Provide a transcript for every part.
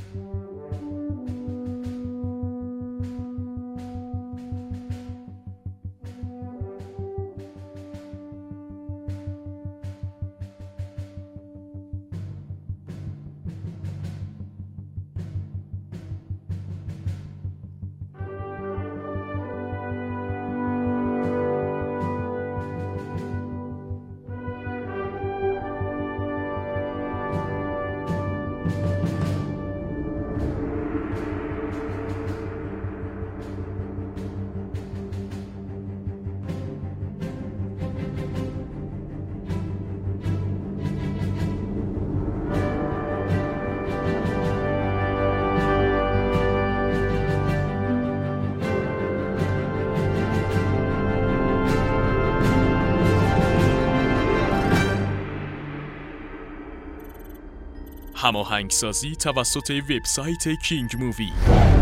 هماهنگسازی توسط وبسایت کینگ مووی.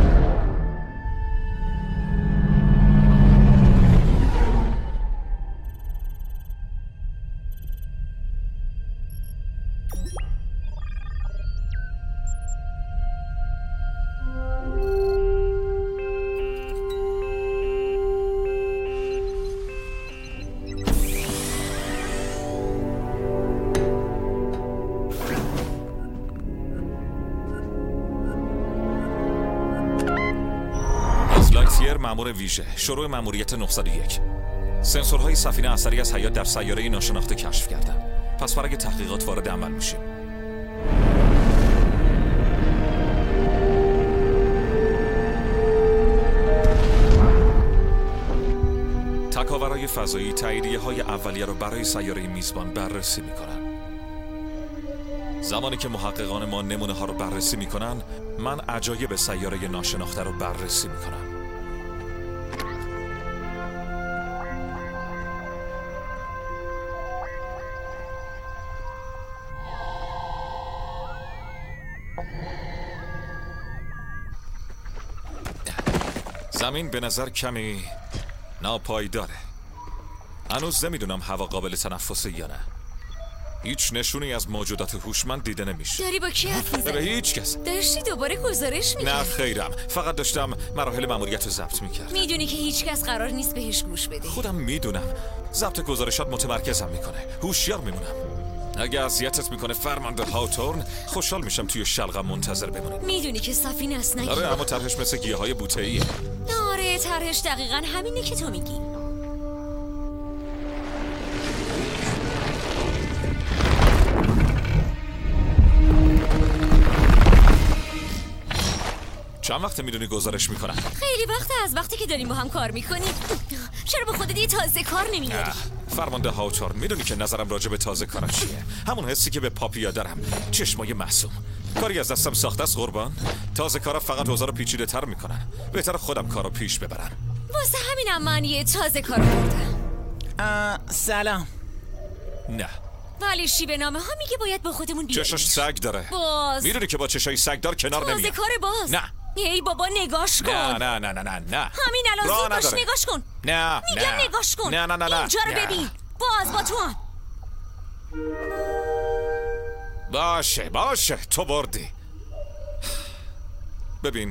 مأمور ویژه، شروع مأموریت 901. سنسورهای سفینه اثری از حیات در سیاره ناشناخته کشف کردن. پس برای تحقیقات وارد عمل میشیم. تکاورای فضایی تاییدیه‌های اولیه رو برای سیاره میزبان بررسی میکنن. زمانی که محققان ما نمونه ها رو بررسی میکنن، من عجایب سیاره ناشناخته رو بررسی میکنم. زمین به نظر کمی ناپایداره. هنوز نمیدونم هوا قابل تنفسه یا نه. هیچ نشونی از موجودات هوشمند دیده نمیشه. داری با کی حرف میزنی؟ به هیچ کس. داشتی دوباره گزارش میکردی؟ نه خیرم، فقط داشتم مراحل مأموریت رو ضبط میکردم. میدونی که هیچ کس قرار نیست بهش گوش بده. خودم میدونم. ضبط گزارشات متمرکزم میکنه. هوشیار میمونم. اگه اذیتت میکنه فرمانده هاوتورن، خوشحال میشم توی شلقم منتظر بمونی. میدونی که سفینه اصلا آره، اما طرحش مثل گیاهای بوته‌ایه. آره، طرحش دقیقاً همینه که تو میگی. چند وقته میدونی گزارش میکنن؟ خیلی وقته، از وقتی که داریم با هم کار میکنیم. چرا به خودت یه تازه کار نمیاری؟ فرمانده هاوتورن، میدونی که نظرم راجع به تازه کارم چیه؟ همون حسی که به پاپیا دارم، چشمای معصوم. کاری از دستم ساخته است قربان. تازه کارا فقط اوضاع رو پیچیده تر میکنن. بهتر خودم کارو پیش ببرم. واسه همینم من یه تازه کار بردم. سلام. نه، ولی شیبه نامه ها میگه باید با خودمون بیاریم. چشاش سگ داره. باز میدونی که با چشای سگ دار کنار نمیاد. تازه کار باز. نه. ای بابا نگاش کن. نه. همین الان زود باش نگاش کن. نه. میگم نگاش کن. نه. اینجا رو ببین. باز با تو هم. باشه تو بردی. ببین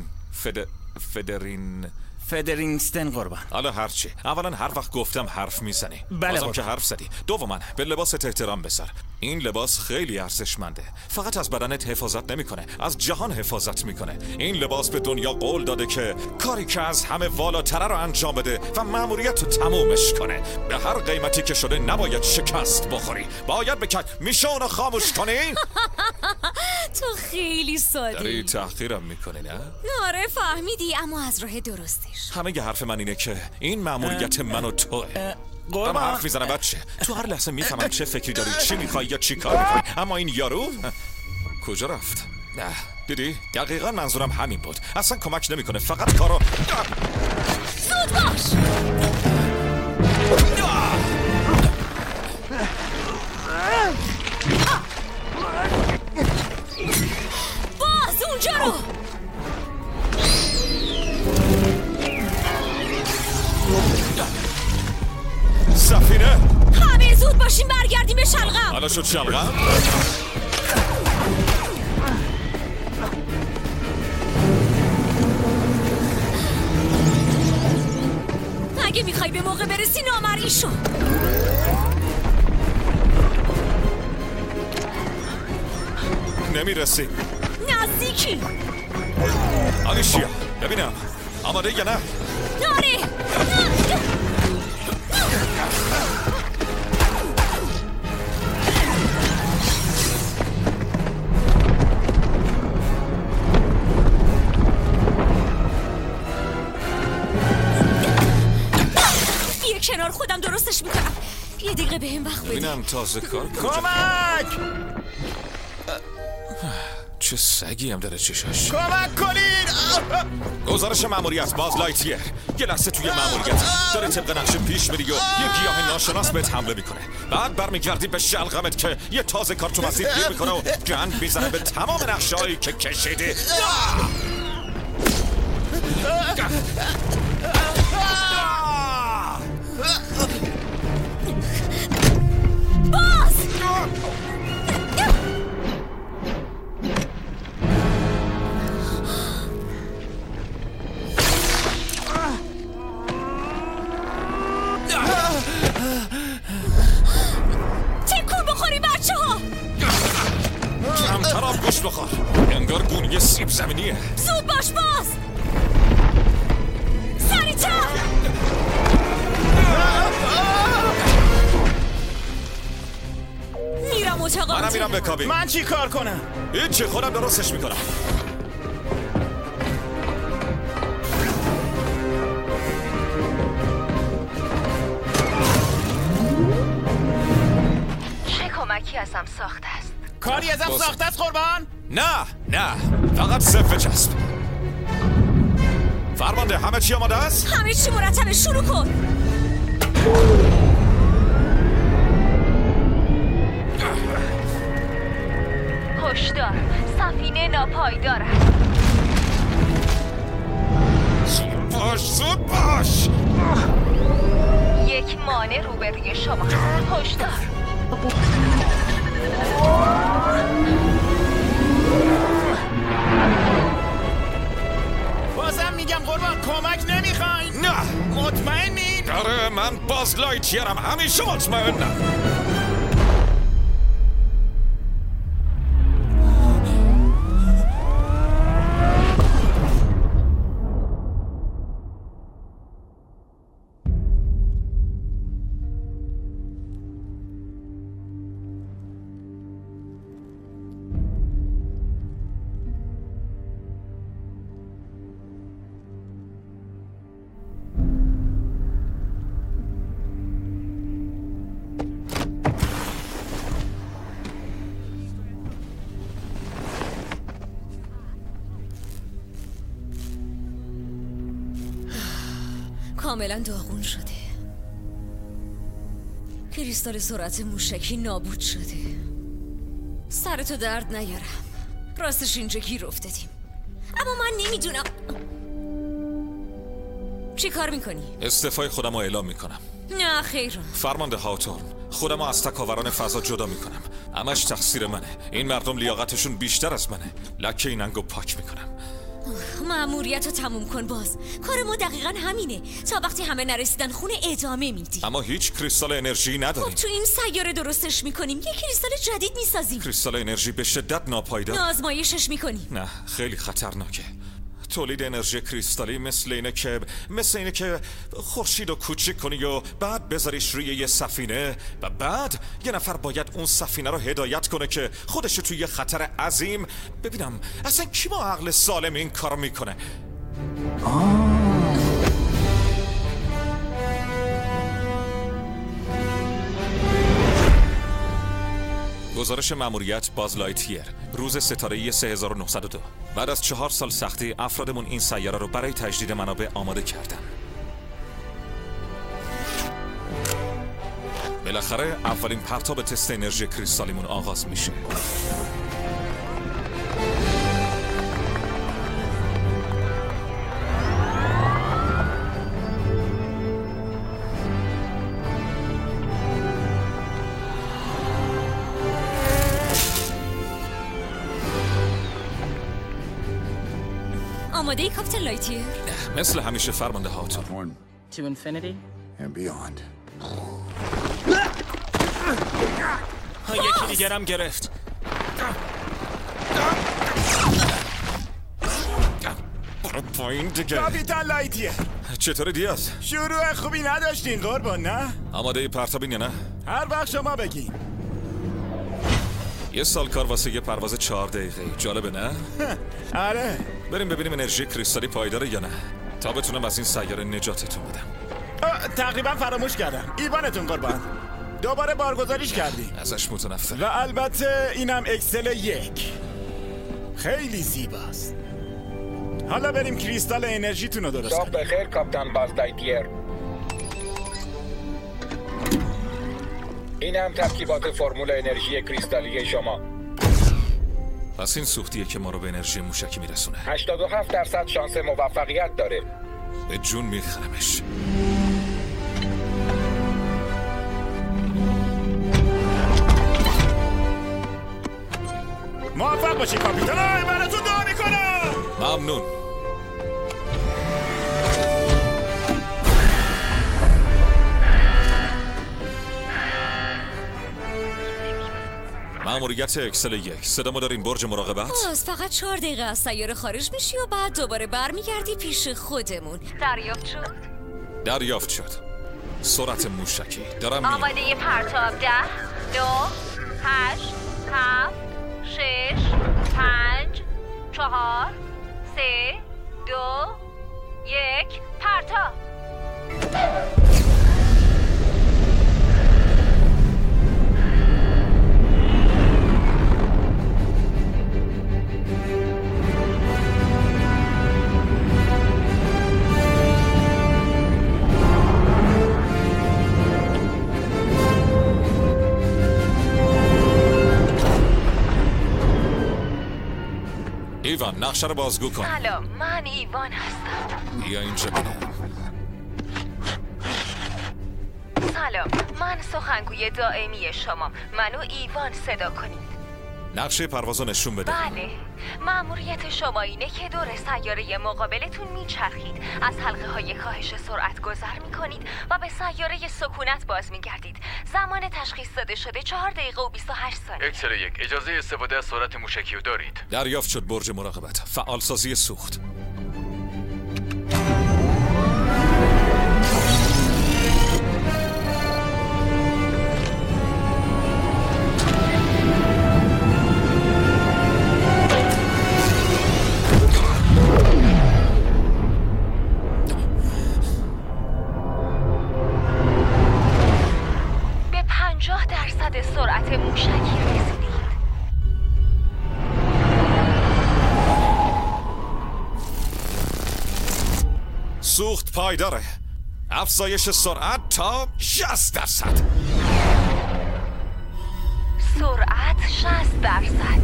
فدرینگستن قربان. حالا هرچی. اولا هر وقت گفتم حرف میزنی. بله بازم که حرف زدی. دوما به لباست احترام بذار. این لباس خیلی ارزشمنده. فقط از بدنت حفاظت نمیکنه، از جهان حفاظت میکنه. این لباس به دنیا قول داده که کاری که از همه والاتره رو انجام بده و مأموریت رو تمومش کنه. به هر قیمتی که شده نباید شکست بخوری. باید میشون رو خاموش کنی. تو خیلی ساده‌ای. داری تحقیرم میکنی نه؟ آره فهمیدی، اما از راه درستش. همه حرف من اینه که این مأموریت من و توه. دارم حرف میزنم بچه. تو هر لحظه میفهمم چه فکری داری، چی میخوای یا چی کار میکنی. اما این یارو کجا رفت؟ نه دیدی؟ دقیقا منظورم همین بود. اصلا کمک نمیکنه، فقط کارو. زود باش. باز اونجا رو. سفینه همه زود باشیم برگردیم به شلغم. حالا شد شلغم؟ اگه میخوای به موقع برسی نامرئی شو. نمیرسی. نزدیکی. آلیشیا ببینم آماده یا نه؟ ناره. یه کنار خودم درستش میکنم. یه دقیقه به هم وقت بده. ببینم تازه کار کمک! چه سگی هم داره چشاش. کمک کنید! گزارش ماموریت باز لایتیر. یه لحظه توی ماموریت داره طبق نقشه پیش میری و یه گیاه ناشناس بهت حمله میکنه. بعد برمیگردی به شلغمت که یه تازه کار تو مسیر گیر میکنه و گند میزنه به تمام نقشه‌هایی که کشیدی. کمتر آب گوش بخور. انگار گونی سیب زمینیه. زود باش باز. سریع‌تر. میرم اتاق. منم میرم به کابین. من چی کار کنم؟ هیچی خودم درستش میکنم. چه کمکی ازم ساخته است؟ کاری ازم ساخته است قربان؟ نه فقط صفه چسب. فرمانده همه چی آماده است؟ همه چی مرتبه. شروع کن. هشدار، سفینه ناپایدار است. زود باش. یک مانع روبروی شما. هشدار. بازم میگم قربان کمک نمیخواین؟ نه. مطمئنین؟ آره من باز لایتیرم. همیشه مطمئنم. کاملا داغون شده. کریستال سرعت موشکی نابود شده. سرتو درد نیارم. راستش اینجا گیر افتادیم. اما من نمیدونم چی کار میکنی؟ استعفای خودم رو اعلام میکنم. نه خیر. فرمانده هاتورن، خودم رو از تکاوران فضا جدا میکنم. همش تقصیر منه. این مردم لیاقتشون بیشتر از منه. لکه این انگو پاک میکنم. مأموریت رو تموم کن باز. کار ما دقیقا همینه. تا وقتی همه نرسیدن خونه ادامه میدی. اما هیچ کریستال انرژی نداریم. خب تو این سیاره درستش میکنیم. یه کریستال جدید میسازیم. کریستال انرژی به شدت ناپایدار. آزمایشش میکنیم. نه خیلی خطرناکه. تولید انرژی کریستالی مثل اینه که خورشید رو کوچیک کنی و بعد بذاریش روی یه سفینه و بعد یه نفر باید اون سفینه رو هدایت کنه که خودش توی یه خطر عظیم. ببینم اصلا کی با عقل سالم این کار میکنه؟ گزارش ماموریت باز لایتیر، روز ستاره‌ای 3902. بعد از 4 سال سختی افرادمون این سیاره رو برای تجدید منابع آماده کردن. بالاخره اولین پرتاب تست انرژی کریستالیمون آغاز میشه. آماده ای کاپیتان لایتیر؟ مثل همیشه فرمانده هاتون. to infinity and beyond. یکی دیگرم گرفت. برو پایین دیگه. کاپیتان لایتیه. چطوری دیاز؟ شروع خوبی نداشتین قربان نه؟ آماده پرتابین یا نه؟ هر وقت شما بگین. یه سال کار واسه یه پرواز 4 دقیقه. جالبه نه؟ آره. بریم ببینیم انرژی کریستالی پایداره یا نه. تا بتونم از این سیاره نجاتتون بدم. تقریبا فراموش کردم. ایوانتون قربان. دوباره بارگذاریش کردی. ازش متنفرم. و البته اینم اکسل 1. خیلی زیباست. حالا بریم کریستال انرژیتون رو درست کنیم. بخیر کاپیتان باز لایتیر. این هم ترکیبات فرمول انرژی کریستالی شما. پس این سوختیه که ما رو به انرژی موشکی میرسونه. 87% شانس موفقیت داره. به جون میخرمش. موفق باشی کاپیتان. براتون دعا میکنم. ممنون. ماموریت اکسل 1. صدامو داریم برج مراقبت؟ باز فقط 4 دقیقه از سیاره خارج میشی و بعد دوباره برمیگردی پیش خودمون. دریافت شد. دریافت شد. سرعت موشکی. دارم میام. آماده پرتاب 10 9 8 7 6 5 4 3 2 1 پرتاب. ایوان نقشه رو بازگو کن. سلام، من ایوان هستم. بیا اینجا بینم. سلام، من سخنگوی دائمی شما. منو ایوان صدا کنید. نقشه پروازو نشون بده. بله، مأموریت شما اینه که دور سیاره مقابلتون میچرخید، از حلقه های کاهش سرعت گذر میکنید و به سیاره سکونت باز میگردید. زمان تشخیص داده شده 4 دقیقه و 28 ثانیه. اکسل 1 اجازه استفاده از سرعت موشکی رو دارید؟ دریافت شد برج مراقبت. فعالسازی سوخت. سرعت موشکی رسیدید. سوخت پایداره. افزایش سرعت تا 60%. سرعت 60%.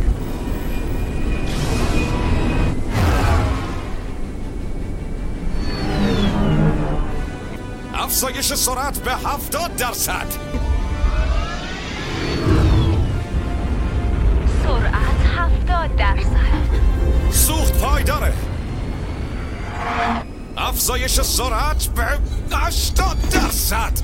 افزایش سرعت به 70%. سوخت پایداره. افزایش سرعت به 80%.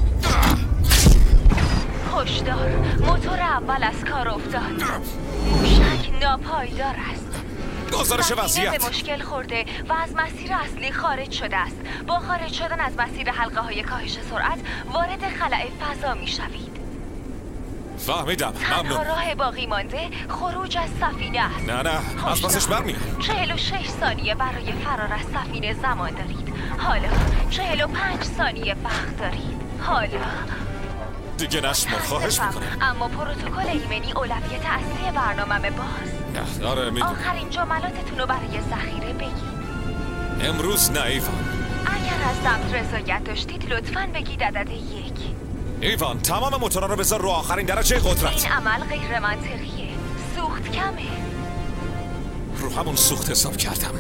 هشدار، موتور اول از کار افتاد. موشک ناپایدار است. گزارش وضعیت. به مشکل خورده و از مسیر اصلی خارج شده است. با خارج شدن از مسیر حلقه های کاهش سرعت وارد خلأ فضا می شوید. فهمیدم. ممنون. تنها راه باقی مانده خروج از سفینه است. نه از پسش برمیام. 46 ثانیه برای فرار از سفینه زمان دارید. حالا 45 ثانیه وقت دارید. حالا دیگه نشمار. خواهش میکنم. اما پروتکل ایمنی اولویت اصلی برنامه باز. نه آره میدونم. آخرین جملاتتون رو برای ذخیره بگید. امروز نه ایوان. اگر از ضبط رضایت داشتید لطفاً بگید عدد 1. ایوان تمام موتورا رو بذار رو آخرین درجه قدرت. این عمل غیر منطقیه. سوخت کمه. رو همون سوخت حساب کردم.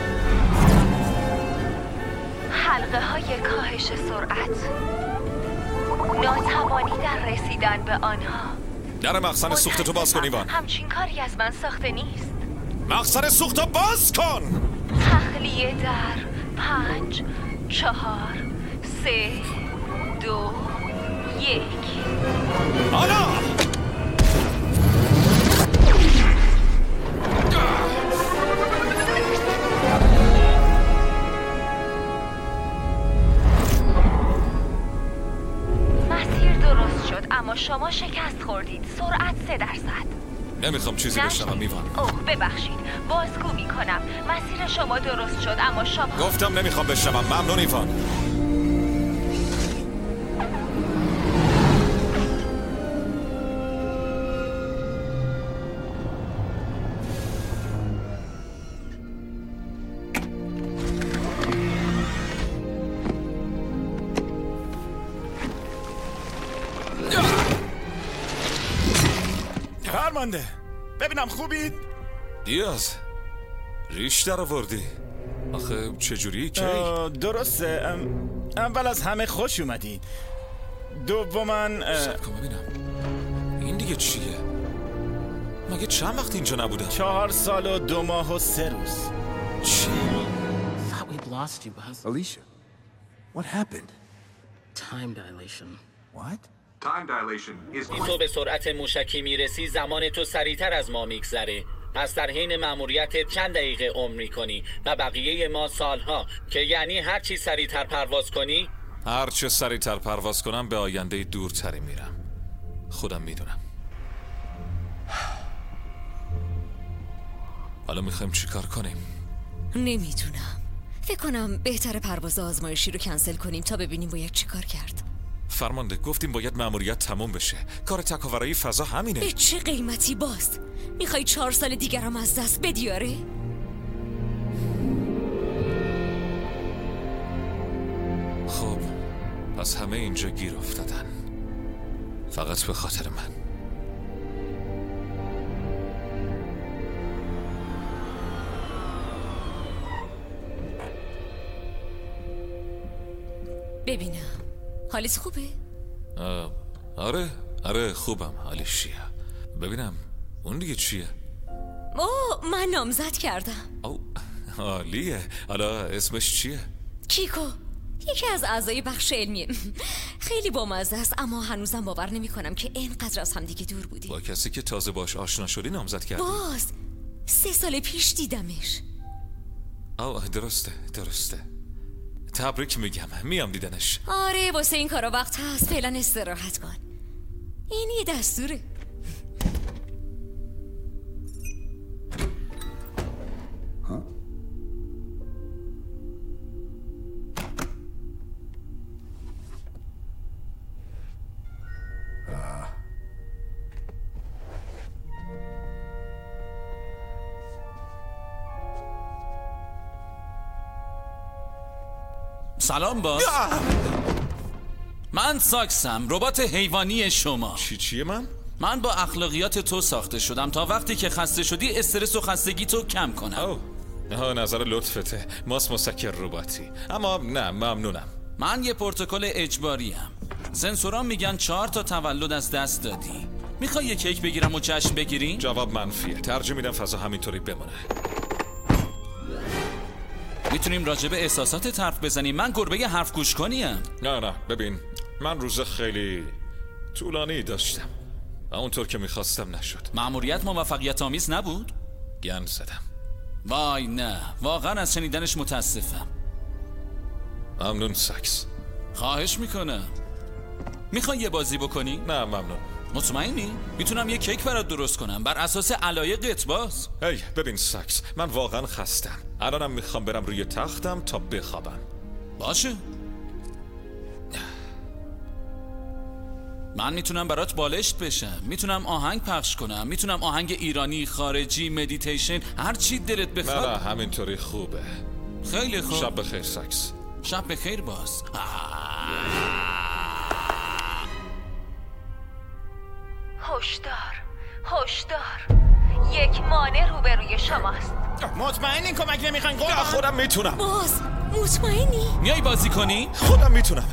حلقه های کاهش سرعت. ناتوانی در رسیدن به آنها. در مخزن سوخت تو باز کن ایوان. همچین کاری از من ساخته نیست. مخزن سوخت رو باز کن. تخلیه در 5 4 3 2 1 حالا اما شما شکست خوردید. سرعت 3%. نمیخوام چیزی بشنوم میوان. اوه ببخشید، بازگو میکنم. مسیر شما درست شد اما شما گفتم نمیخوام بشنوم. ممنون ایوان. فرمانده ببینم خوبید؟ دیاز ریش در آوردی. آخه چجوری کی؟ درسته. اول از همه خوش اومدید. دوماً سب کن ببینم این دیگه چیه؟ مگه چند وقت اینجا نبودم؟ 4 سال و 2 ماه و 3 روز. چی؟ Thought we'd lost you, Buzz. Alicia, what happened? Time dilation. What? Time dilation is... تو به سرعت موشکی میرسی، زمان تو سریعتر از ما میگذره. پس در حین مأموریت چند دقیقه عمر میکنی و بقیه ما سالها، که یعنی هر چی سریعتر پرواز کنی. هر چه سریعتر پرواز کنم به آینده دورتری میرم. خودم میدونم. حالا میخوایم چی کار کنیم؟ نمیدونم. فکر کنم بهتره پرواز آزمایشی رو کنسل کنیم تا ببینیم باید چی کار کرد. فرمانده گفتیم باید مأموریت تموم بشه. کار تکاورایی فضا همینه. به چه قیمتی باز؟ میخوای 4 سال دیگر هم از دست بدی آره؟ خب پس همه اینجا گیر افتادن فقط به خاطر من. ببینم حالیت خوبه؟ آره خوبم. حالیش چیه؟ ببینم اون دیگه چیه؟ من نامزد کردم. عالیه. حالا اسمش چیه؟ کیکو، یکی از اعضای بخش علمیه. خیلی بامزه است اما هنوزم باور نمی کنم که اینقدر از هم دیگه دور بودیم. با کسی که تازه باش آشنا شدی نامزد کردی؟ 3 سال پیش دیدمش. درسته. تبریک میگم. میام دیدنش. آره واسه این کارا وقت هست. فعلا استراحت کن. این یه دستوره. سلام باز. من ساکسم، ربات حیوانی شما. چیه من؟ من با اخلاقیات تو ساخته شدم تا وقتی که خسته شدی استرس و خستگی تو کم کنم. نظر لطفته. ماست مسکر رباتی. اما نه ممنونم. من یه پروتکل اجباریم. سنسوران میگن 4 تا تولد از دست دادی. میخوای یه کیک بگیرم و جشن بگیریم؟ جواب منفیه. ترجیح میدم فضا همینطوری بمونه. میتونیم راجع به احساسات حرف بزنیم. من گربه حرف گوش کنیم. نه ببین من روز خیلی طولانی داشتم و اونطور که میخواستم نشد. مأموریت موفقیت آمیز نبود؟ گند زدم. وای نه، واقعا از شنیدنش متاسفم. ممنون ساکس. خواهش میکنم. میخوای یه بازی بکنی؟ نه ممنون. مطمئنی؟ میتونم یه کیک برات درست کنم بر اساس علایقت باز. ببین ساکس، من واقعا خستم. الانم میخوام برم روی تختم تا بخوابم. باشه. من میتونم برات بالشت بشم. میتونم آهنگ پخش کنم. میتونم آهنگ ایرانی، خارجی، مدیتیشن، هر چی دلت بخواد. نه همینطوری خوبه. خیلی خوب. شب بخیر ساکس. شب بخیر باز. هشدار. یک مانع روبروی شماست. مطمئنین کمک نمیخواین؟ خودم میتونم. باز مطمئنی؟ میای بازی کنی؟ خودم میتونم.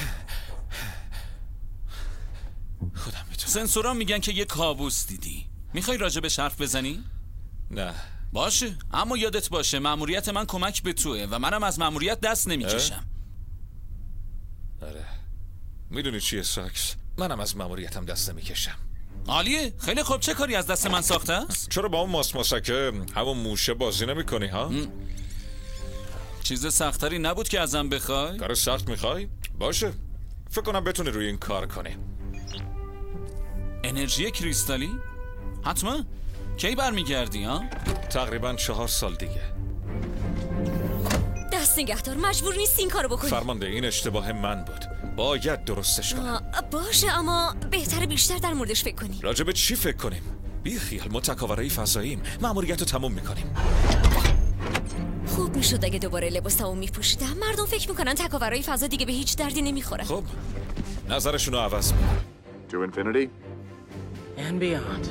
سنسوران میگن که یه کابوس دیدی. میخوای راجبش حرف بزنی؟ نه. باشه، اما یادت باشه مأموریت من کمک به توه و منم از مأموریت دست نمیکشم. میدونی چیه ساکس؟ منم از ماموریتم دست نمیکشم. عالیه، خیلی خوب. چه کاری از دست من ساخته است؟ چرا با اون ماسکه همون موشه بازی نمی‌کنی ها؟ چیز سختری نبود که ازم بخوای؟ کار سخت میخوای؟ باشه، فکر کنم بتونی روی این کار کنی. انرژی کریستالی؟ حتما. کی برمیگردی ها؟ تقریبا 4 سال دیگه. دست نگهدار، مجبور نیستی این کارو بکنی. فرمانده، این اشتباه من بود، باید درستش کنم. باشه، اما بهتره بیشتر در موردش فکر کنی. راجع به چی فکر کنیم؟ بی خیال، ما تکاورای فضاییم، مأموریت رو تموم میکنیم. خوب میشد اگه دوباره لباسمو میپوشیدم. مردم فکر میکنن تکاورای فضا دیگه به هیچ دردی نمیخورن. خب نظرشون رو عوض میکنم. To infinity and beyond.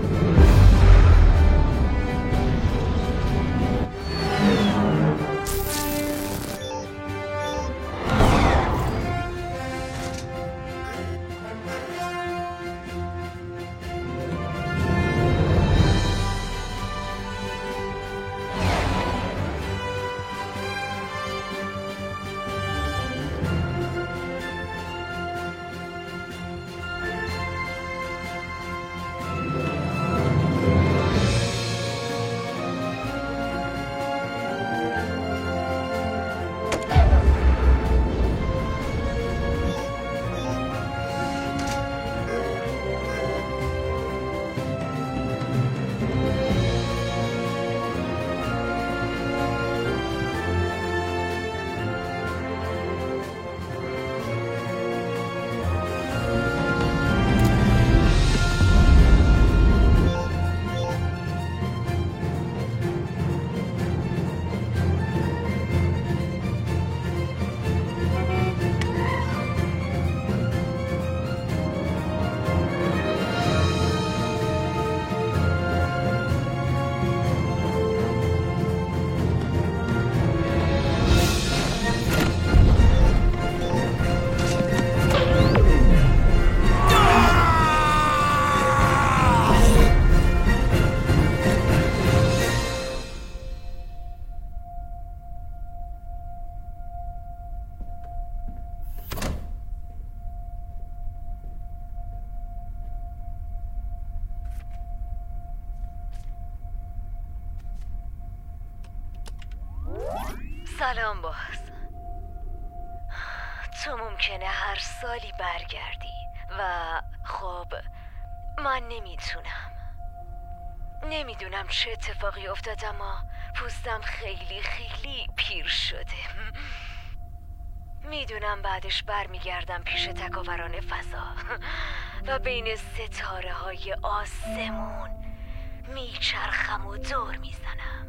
سلام باز. تو ممکنه هر سالی برگردی و خب من نمیدونم چه اتفاقی افتاد، اما پوستم خیلی پیر شده. میدونم بعدش برمیگردم پیش تکاوران فضا و بین ستاره های آسمون میچرخم و دور میزنم.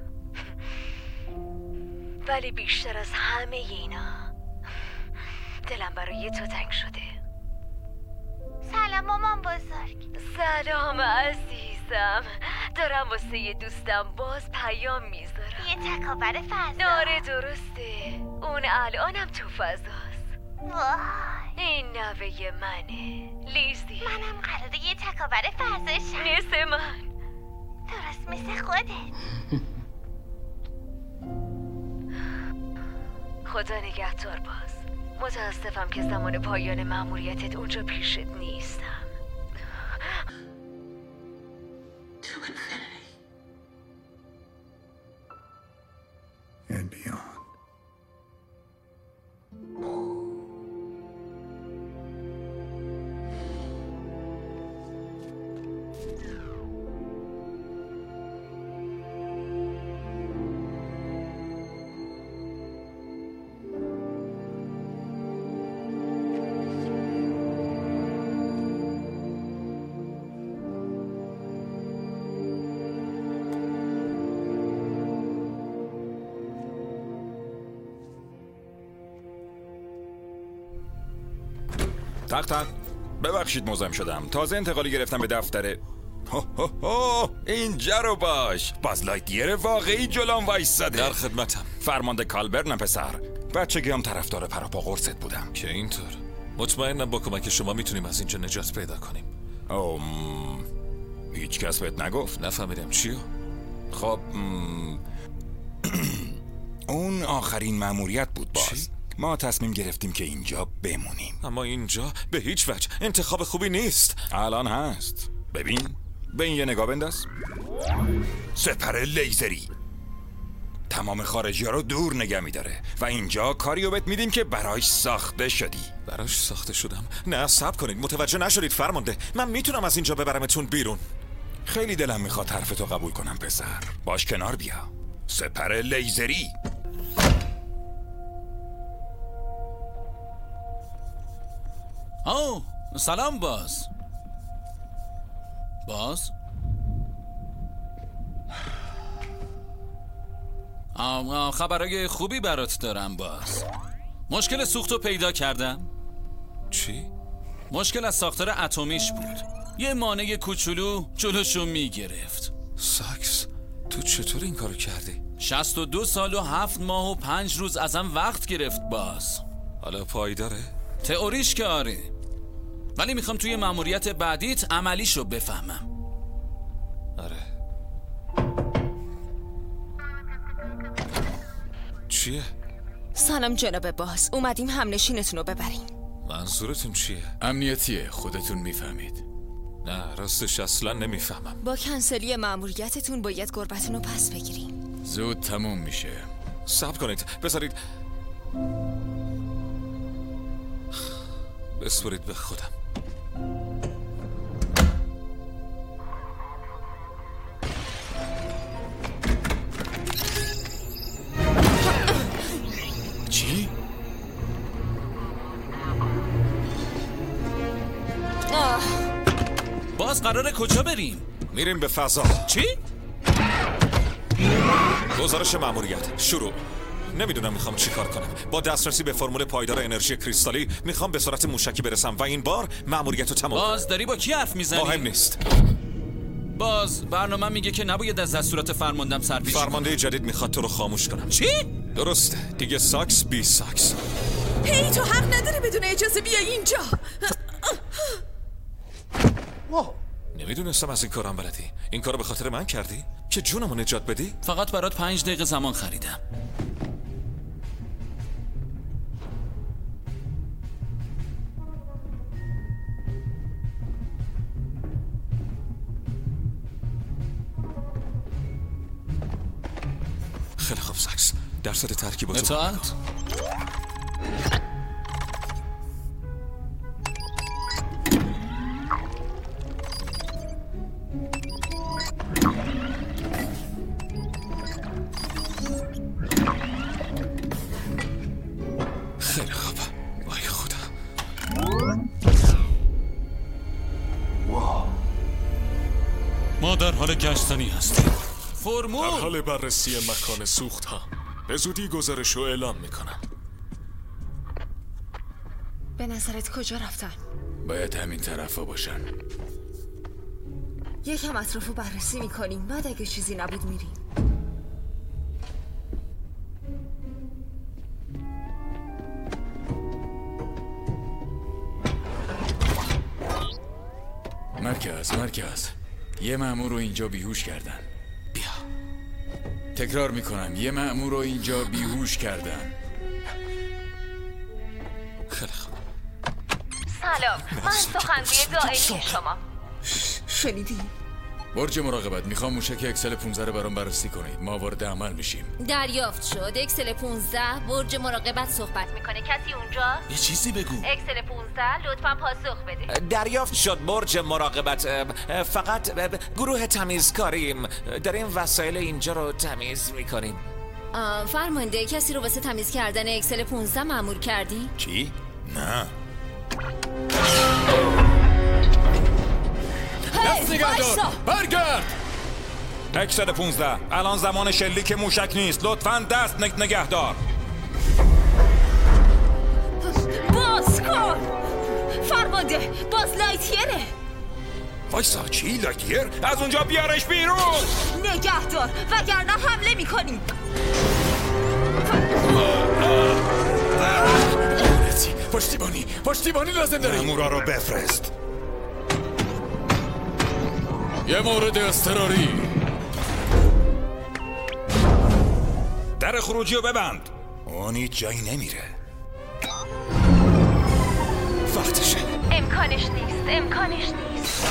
ولی بیشتر از همه اینا دلم برای تو تنگ شده. سلام مامان بزرگ. سلام عزیزم. دارم واسه یه دوستم باز پیام میذارم. یه تکاور فضا. آره درسته، اون الانم تو فضاست. وای، این نوه منه، لیزی. منم قراره یه تکاور فضا شم. مثل من. درست مثل خودت. خدا نگهدار باز. متاسفم که زمان پایان مأموریتت اونجا پیشت نیستم. To infinity and beyond. تق ببخشید مزاحم شدم. تازه انتقالی گرفتم به دفتر. اینجا رو باش. باز لایتیر واقعی جلوم وایساده. در خدمتم. فرمانده کالبرن پسر. بچگی هم طرفدار پراپا قرصت بودم. که اینطور. مطمئنم با کمک شما میتونیم از اینجا نجات پیدا کنیم. هیچ کس بهت نگفت؟ نفهمیدم چیو؟ خب اون آخرین مأموریت بود باز. ما تصمیم گرفتیم که اینجا بمونیم. اما اینجا به هیچ وجه انتخاب خوبی نیست. الان هست. ببین، به این یه نگاه بنداز. سپر لیزری تمام خارجی ها رو دور نگه میداره و اینجا کاریو بهت میدیم که براش ساخته شدی. براش ساخته شدم؟ نه صبر کنید، متوجه نشدید فرمانده. من میتونم از اینجا ببرمتون بیرون. خیلی دلم میخواد حرفتو قبول کنم پسر. باش کنار بیا. سپر لیزری. سلام باز خبرای خوبی برات دارم باز. مشکل سوختو پیدا کردم. چی؟ مشکل از ساختار اتمیش بود. یه مانع کوچولو جلوشو میگرفت. ساکس، تو چطور این کارو کردی؟ 62 سال و 7 ماه و 5 روز ازم وقت گرفت باز. حالا پایداره؟ تئوریش که آره، ولی میخوام توی مأموریت بعدیت عملیشو بفهمم. آره. چیه؟ سلام جناب باز، اومدیم همنشینتون رو ببریم. منظورتون چیه؟ امنیتیه، خودتون میفهمید. نه راستش اصلا نمیفهمم. با کنسلی مأموریتتون باید گربتون رو پس بگیریم. زود تموم میشه. صبر کنید، بذارید بسپرید به خودم. چی؟ باز قراره کجا بریم؟ میریم به فضا. چی؟ گزارش مأموریت شروع. نمیدونم میخوام چی کار کنم. با دسترسی به فرمول پایدار انرژی کریستالی میخوام به سرعت موشکی برسم و این بار مأموریت رو تمام. باز داری با کی حرف میزنی؟ مهم نیست. باز برنامه میگه که نباید از دستورات فرماندم سرپیچی کنم. فرمانده جدید میخواد تو رو خاموش کنم. چی؟ درسته، دیگه ساکس بی ساکس. هی تو حق نداری بدون اجازه بیای اینجا. نمیدونستم از این کارم بلدی. این کارو به خاطر من کردی؟ که جونمو نجات بدی؟ فقط برات 5 دقیقه زمان خریدم. خیلی خوب ساکس، درصد ترکیباتو اطاعت؟ خیلی خوب. وای خدا. ما در حال گشتنی هستیم. فرمول در حال بررسی مکان سوخت ها. به زودی گزارش رو اعلام میکنم. به نظرت کجا رفتن؟ باید همین طرفا باشن. یکم اطرافو بررسی میکنیم، بعد اگه چیزی نبود میریم. مرکز یه مأمور رو اینجا بیهوش کردن. بیا. تکرار میکنم، یه مأمور رو اینجا بیهوش کردن. خیلی خوب. سلام، من سخنگوی دائمی شما. شنیدی؟ برج مراقبت، میخوام موشک اکسل 15 رو برام بررسی کنید. ما وارد عمل میشیم. دریافت شد. اکسل 15 برج مراقبت صحبت میکنه. کسی اونجا؟ یه چیزی بگو. اکسل 15 لطفاً پاسخ بده. دریافت شد برج مراقبت. فقط گروه تمیزکاریم. داریم وسایل اینجا رو تمیز میکنیم. فرمانده، کسی رو واسه تمیز کردن اکسل 15 مأمور کردی؟ چی؟ نه. دست نگه دار! برگرد! اکسل 15 الان زمان شلیک موشک نیست. لطفاً دست نگه دار. باز کن! فرمانده، باز لایتیره. وایسا، چی لایتیر؟ از اونجا بیارش بیرون. نگه دار وگرنه حمله میکنیم. پشتیبانی لازم داریم. مامورا رو بفرست. یه مورد اضطراری. در خروجی رو ببند. اون هیچ جایی نمیره. وقتشه. امکانش نیست. امکانش نیست.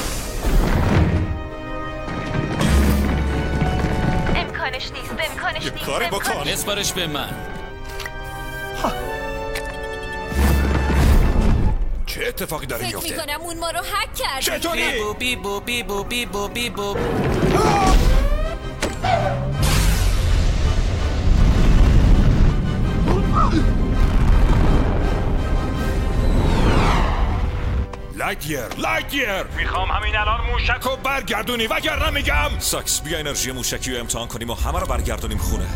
امکانش نیست. امکانش نیست. کاری بکن. اسپارش به من. چه اتفاقی داره فکر میفته؟ میکنم اون ما رو هک کرده. چطوری؟ بیبو بیبو بیبو بیبو بیبو. لایتیر میخوام همین الان موشک رو برگردونی وگرنه میگم. ساکس بیا انرژی موشکی رو امتحان کنیم و همه رو برگردونیم خونه.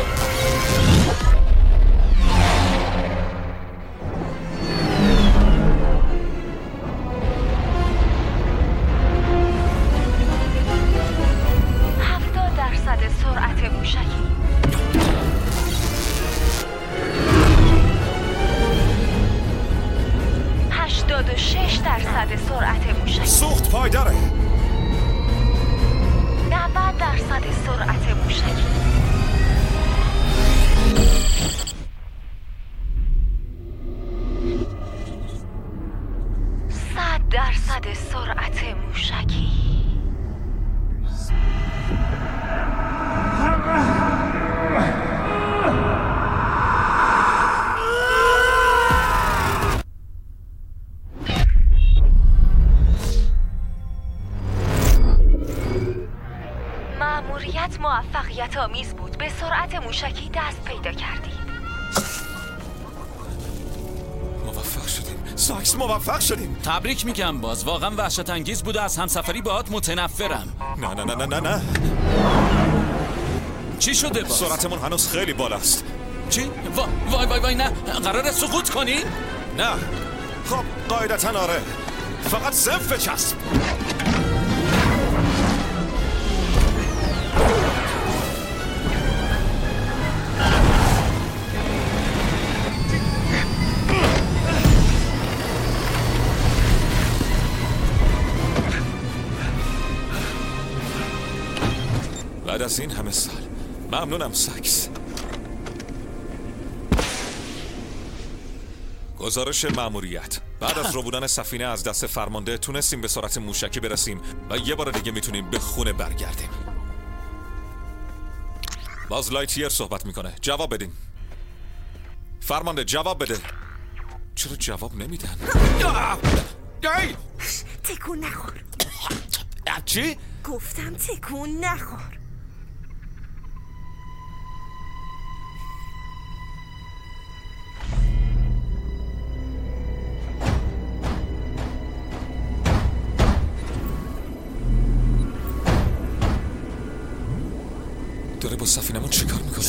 سرعت موشکی 86% سرعت موشکی. سوخت پایداره. 90% سرعت موشکی. 100% سرعت موشکی. مأموریت موفقیت آمیز بود. به سرعت موشکی دست پیدا کردید. موفق شدیم. ساکس موفق شدیم. تبریک میگم باز. واقعا وحشت انگیز بود و از همسفری باهات متنفرم. نه نه نه نه نه. چی شده باز؟ سرعتمون هنوز خیلی بالاست. چی؟ وای وای وای نه. قراره سقوط کنی؟ نه. خب قاعدتاً آره. فقط صف چسب. بعد از این همه سال ممنونم ساکس. گزارش مأموریت: بعد از ربودن سفینه از دست فرمانده تونستیم به سرعت موشکی برسیم و یه بار دیگه میتونیم به خونه برگردیم. باز لایتیر صحبت میکنه. جواب بدین. فرمانده جواب بده. چرا جواب نمیدن؟ تکون نخور. چی؟ گفتم تکون نخور. داره با سفینمون چیکار میکنه؟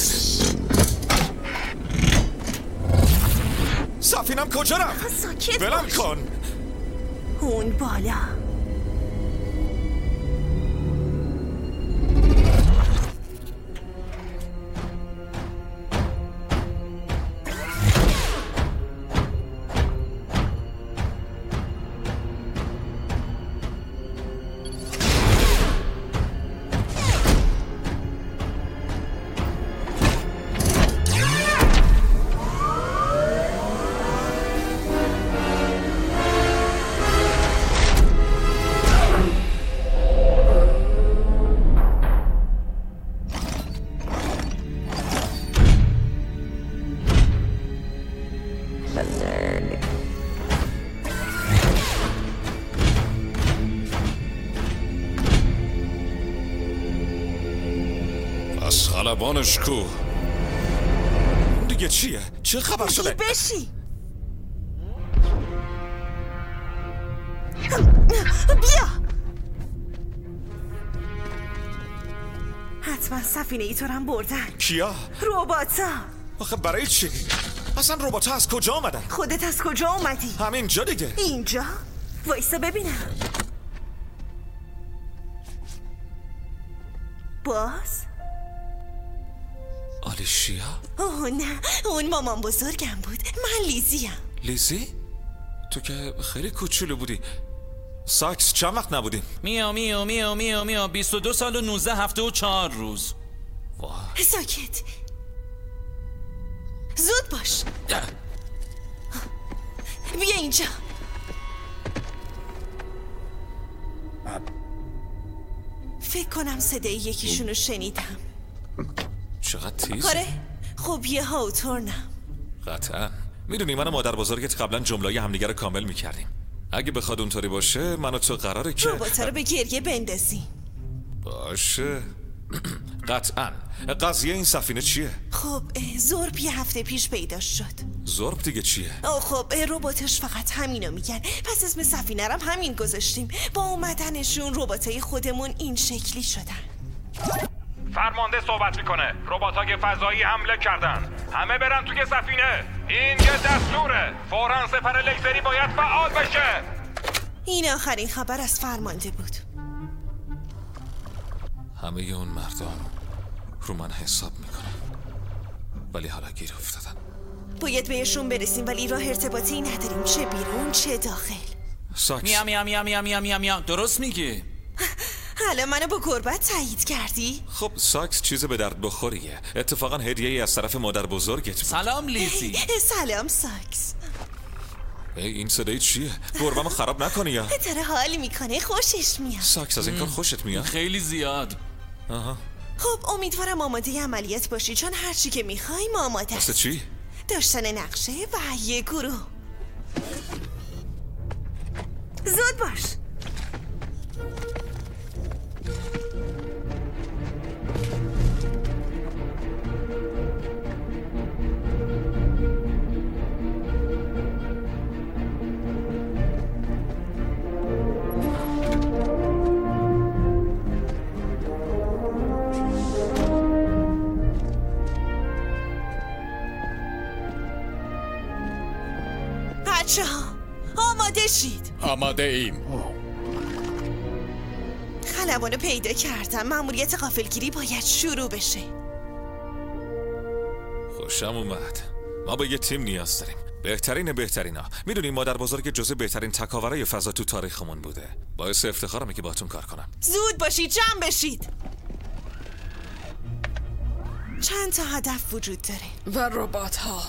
سفینم کجا رفت؟ ساکت بلم باش. کن. اون بالا. پس خلبانش کو؟ دیگه چیه؟ چه خبر شده؟ بشی. بیا. حتما سفینه ای تو هم بردن. کیا؟ رباتا. آخه برای چی؟ اصلا رباتا از کجا آمدن؟ خودت از کجا اومدی؟ همینجا دیگه. اینجا؟ وایسا ببینم. باز؟ آلیشیا؟ اوه نه، اون مامان بزرگم بود. من لیزیم. لیزی؟ تو که خیلی کوچولو بودی. ساکس چند وقت نبودیم؟ میو 22 سال و 19 هفته و 4 روز. وای. ساکت. زود باش. بیا اینجا. فکر کنم صدای یکیشونو شنیدم. چقدر تیز؟ آره خب یه هاوتورنم. قطعا میدونی من و مادر بزرگت قبلا جمله‌ی همدیگه رو کامل میکردیم. اگه بخواد اونطوری باشه من و تو قراره که رباتا رو به گریه بندازیم. باشه. قطعا. قضیه این سفینه چیه؟ خب زورب یه هفته پیش پیدا شد. زورب دیگه چیه؟ خب رباتش فقط همینو میگن، پس اسم سفینه رم همین گذاشتیم. با اومدنشون رباتای خودمون این شکلی شدن. فرمانده صحبت میکنه. رباتای فضایی حمله کردن. همه برن توی سفینه. این یه دستوره. فوراً سپر لیزری باید فعال بشه. این آخرین خبر از فرمانده بود. همه اون مردان رو من حساب میکنن، ولی حالا گیر افتادن. باید بهشون برسیم ولی راه ارتباطی نداریم، چه بیرون چه داخل. ساکس. میا میا میا میا میا میا میا. درست میگی؟ حالا منو با گربت تایید کردی؟ خب ساکس چیز به درد بخوریه. اتفاقا هدیه‌ای از طرف مادر بزرگت بود. سلام لیزی. سلام ساکس. این صدای چیه؟ گربه‌مو خراب نکنی یا؟ داره حال میکنه، خوشش میاد. ساکس از این کار خوشت میاد؟ خیلی زیاد. آها. خب امیدوارم آماده عملیات باشی، چون هر چی که میخوایم آماده است. واسه چی؟ داشتن نقشه و یه گروه. زود باش. آماده شید. آماده ایم. خلبانو پیدا کردم. مأموریت غافلگیری باید شروع بشه. خوشم اومد. ما به یه تیم نیاز داریم. بهترینا. میدونی مادر بزرگ جزو بهترین تکاورای فضا تو تاریخمون بوده. باعث افتخارمه که باهاتون کار کنم. زود باشید، جمع بشید. چند تا هدف وجود داره و ربات ها.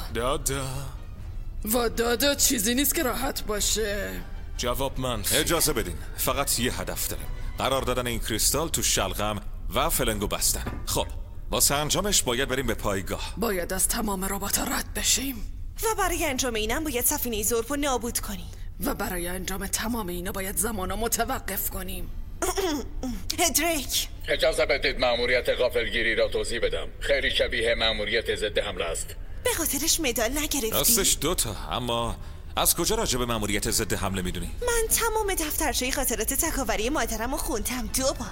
دادا چیزی نیست که راحت باشه. جواب من. اجازه بدین. فقط یه هدف داریم. قرار دادن این کریستال تو شلغم و فلنگو بستن. خب واسه انجامش باید بریم به پایگاه. باید از تمام ربات ها رد بشیم. و برای انجام اینم باید سفینه زورب رو نابود کنیم. و برای انجام تمام اینا باید زمانو متوقف کنیم. دریک اجازه بدید مأموریت غافلگیری را توضیح بدم. خیلی شبیه مأموریت ضد حمله است. به خاطرش مدال نگرفتی؟ راستش دوتا، اما از کجا راجع به مأموریت ضد حمله میدونی؟ من تمام دفترچه خاطرات تکاوری مادرم رو خوندم 2 بار.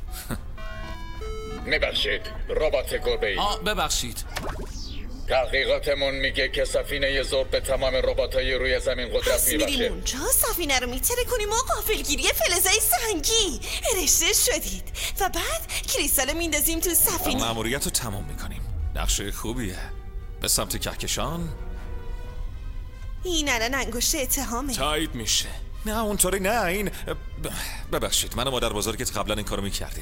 میبخشید ربات گربه‌ای. ببخشید. تحقیقاتمون میگه که سفینه زورب به تمام رباتای روی زمین قدرت میبخشه. میریم اونجا سفینه رو میتره کنیم و غافلگیری فلزای سنگی رشته شدید و بعد کریستال میندازیم تو سفینه. مأموریت رو تمام میکنیم. نقشه خوبیه. به سمت کهکشان. این الان انگشت اتهامه. تایید میشه. نه اونطوری نه. این ببخشید من و مادر بزرگت قبلا این کارو میکردیم.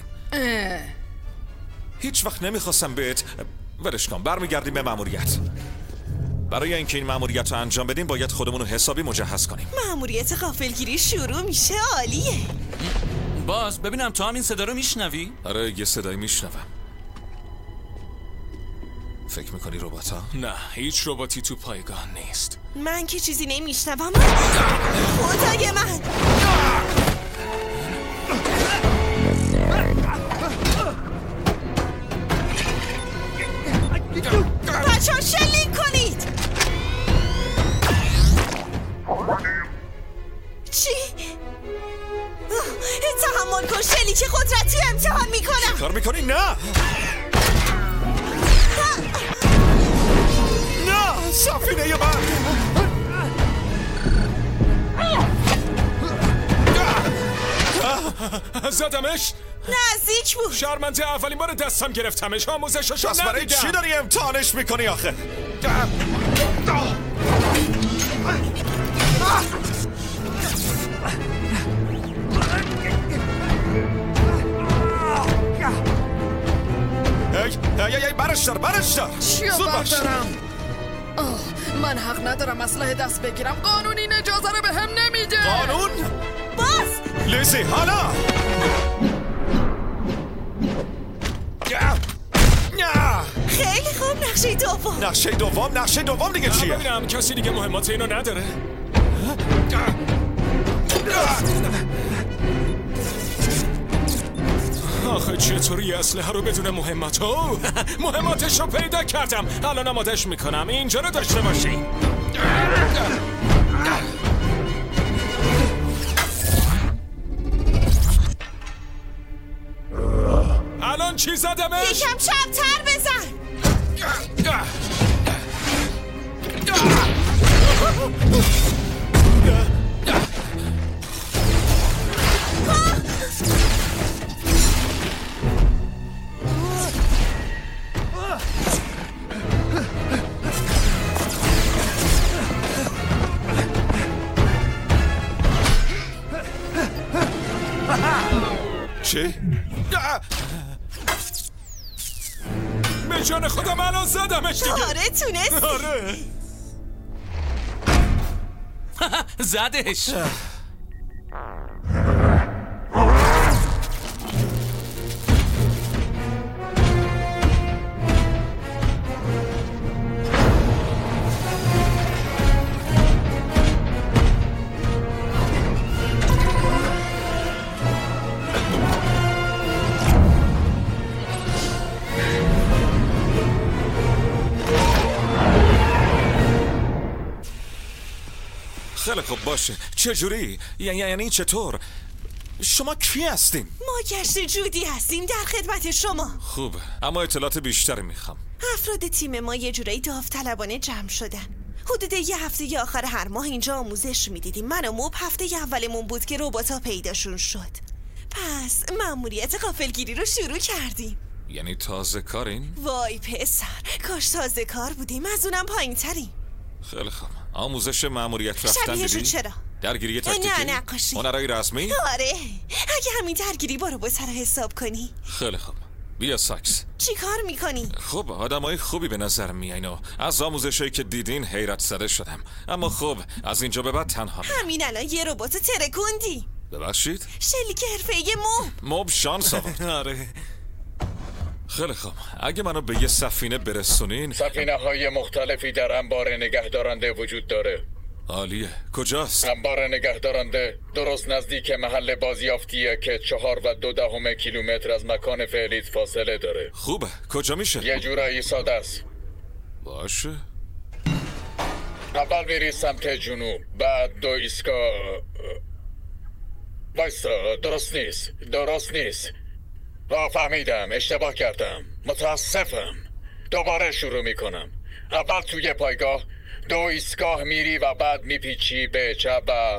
هیچ وقت نمیخواستم بهت ولش کن. برمیگردیم به مأموریت. برای اینکه این مأموریت رو انجام بدیم باید خودمون رو حسابی مجهز کنیم. مأموریت غافلگیری شروع میشه. عالیه. باز ببینم تو هم این صدا رو میشنوی؟ آره یه صدایی میشنوم. فکر میکنی رباتا؟ نه هیچ رباتی تو پایگاه نیست. من که چیزی نمیشنوم. خدای من. بچه‌ها شلیک کنید. چی؟ تحمل کن شلیک قدرتی امتحان میکنم. کار میکنی؟ نه نه سفینه من. زدمش. نزدیک بود. شرمنده اولین بار دستم گرفتمش. آموزششو ندیدم. برای چی داری امتحانش میکنی آخه؟ برش دار چیا بردارم؟ من حق ندارم اسلحه دست بگیرم. قانون این اجازه رو به هم نمیده. قانون؟ باز لیزی حالا خیلی خوب، نقشه دوم. نقشه دوم دیگه چیه؟ ببینم کسی دیگه مهمات اینو نداره. آخه چطوری اسلحه رو بدون مهمات؟ مهماتش رو پیدا کردم. الان آمادش میکنم. اینجا رو داشته باشی. الان چی زدمش؟ یکم چپ‌تر بزن. چی؟ به جان خودم الان زدمش دیگه. آره تونستی. آره زدش. خیلی خوب باشه. چجوری؟ یعنی چطور؟ شما کی هستین؟ ما گشت جودی هستیم، در خدمت شما. خوبه، اما اطلاعات بیشتری میخوام. افراد تیم ما یه جورایی داوطلبانه جمع شدن. حدود یه هفته آخر هر ماه اینجا آموزش میدیدیم. من و موب هفته اولمون بود که ربات‌ها پیداشون شد. پس مأموریت غافلگیری رو شروع کردیم. یعنی تازه کارین؟ وای پسر، کاش تازه کار بودیم، از اونم پایین تریم. خیلی خوب. آموزش مأموریت رفتن شبیهشون دیدی؟ چرا؟ درگیری تاکتیکی؟ نه نقاشی. هنرهای رسمی؟ آره، اگه همین درگیری با ربات‌ها رو حساب کنی. خیلی خوب. بیا ساکس. چی کار میکنی؟ خب آدمای خوبی به نظر میاین و از آموزشایی که دیدین حیرت زده شدم. اما خب از اینجا به بعد تنها همین الان یه ربات ترکوندی. ببخشید؟ شلیک حرفه‌ای موب شانس آورد. آره. خیلی خوب. اگه منو به یه سفینه برسونین. سفینه‌های مختلفی در انبار نگهدارنده وجود داره. عالیه. کجاست؟ انبار نگهدارنده درست نزدیک محل بازیافتیه که 4.2 کیلومتر از مکان فعلیت فاصله داره. خوبه. کجا میشه؟ یه جورایی ساده است. باشه. اول میری سمت جنوب، بعد 2 ایستگاه. وایسا، درست نیست. فهمیدم، اشتباه کردم، متاسفم. دوباره شروع میکنم. اول توی پایگاه 2 ایستگاه میری و بعد میپیچی به چپ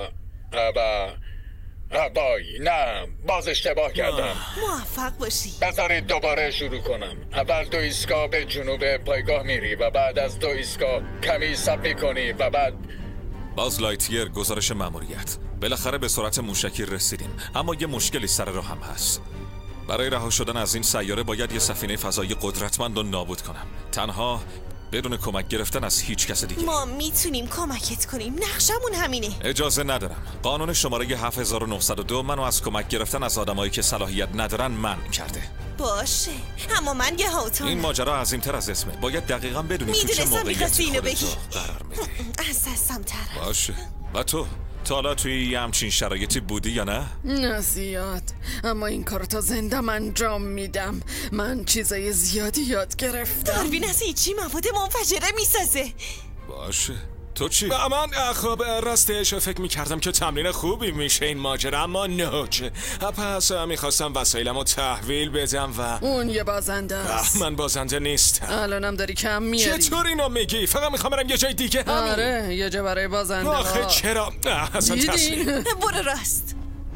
وای نه، باز اشتباه کردم. موفق باشی. بذارید دوباره شروع کنم. اول 2 ایستگاه به جنوب پایگاه میری و بعد از 2 ایستگاه کمی سب میکنی و بعد باز لایتیر. گزارش مأموریت. بالاخره به سرعت موشکی رسیدیم، اما یه مشکلی سر راه هم هست. برای رها شدن از این سیاره باید یه سفینه فضایی قدرتمند رو نابود کنم. تنها بدون کمک گرفتن از هیچ کس دیگه. ما میتونیم کمکت کنیم، نقشمون همینه. اجازه ندارم. قانون شماره 7902 منو از کمک گرفتن از آدمایی که صلاحیت ندارن منع کرده. باشه، اما من یه هاوتانم. این ماجرا عظیم‌تر از اسمه. باید دقیقاً بدونی تو چه موقعیتی قرار میدی. از دستم تر. باشه. و تو تا حالا توی یه همچین شرایطی بودی یا نه؟ نه زیاد، اما این کار تا زندم انجام میدم. من چیزای زیادی یاد گرفتم. داروین از هیچی مواد منفجره میسازه. باشه. تو چی؟ من خب راستش فکر میکردم که تمرین خوبی میشه این ماجرا، اما نوچه. پس میخواستم وسایلمو تحویل بدم و اون یه بازنده است. من بازنده نیستم. الانم داری کم میاری. چطور اینو میگی؟ فقط میخوام برم یه جای دیگه. آره، یه جا برای بازنده ها. آخه چرا؟ اصلا دیدین؟ برو راست.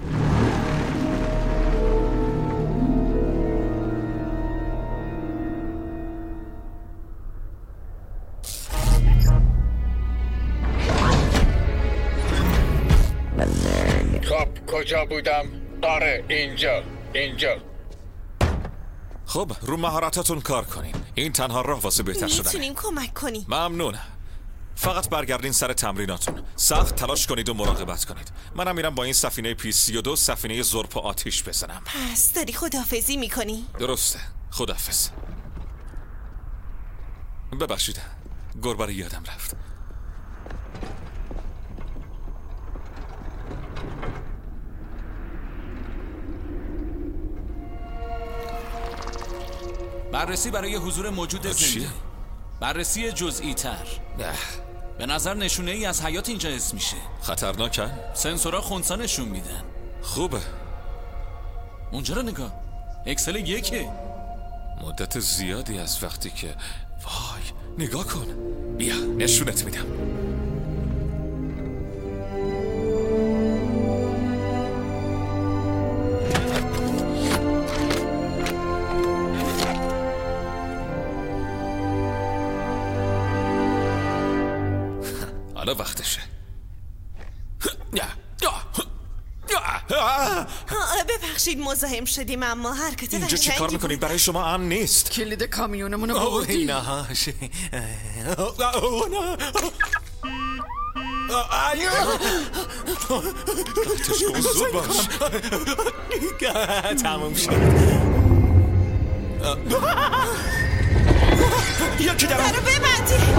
خب کجا بودم؟ آره اینجا. خب رو مهارتاتون کار کنین. این تنها راه واسه بهتر شدن. میتونیم کمک کنیم. ممنون. فقط برگردین سر تمریناتون. سخت تلاش کنید و مراقبت کنید. منم میرم با این سفینه P32 سفینه ظرف و آتیش بزنم. پس داری خداحافظی میکنی؟ درسته. خداحافظ. ببخشید گربه یادم رفت. بررسی برای حضور موجود زنده. بررسی جزئی تر. به نظر نشونه ای از حیات اینجا حس میشه. خطرناکه؟ سنسورها خنثی نشون میدن. خوبه. اونجا رو نگاه. اکسل 1. مدت زیادی از وقتی که وای نگاه کن. بیا نشونت میدم. حالا وقتشه. ببخشید مزاحم شدیم اما حرکت اینجا چی کار میکنید؟ برای شما امن نیست. کلید کامیونمونو بردی. اینهاش زود باش. تموم شد. یکی درم درو ببندی.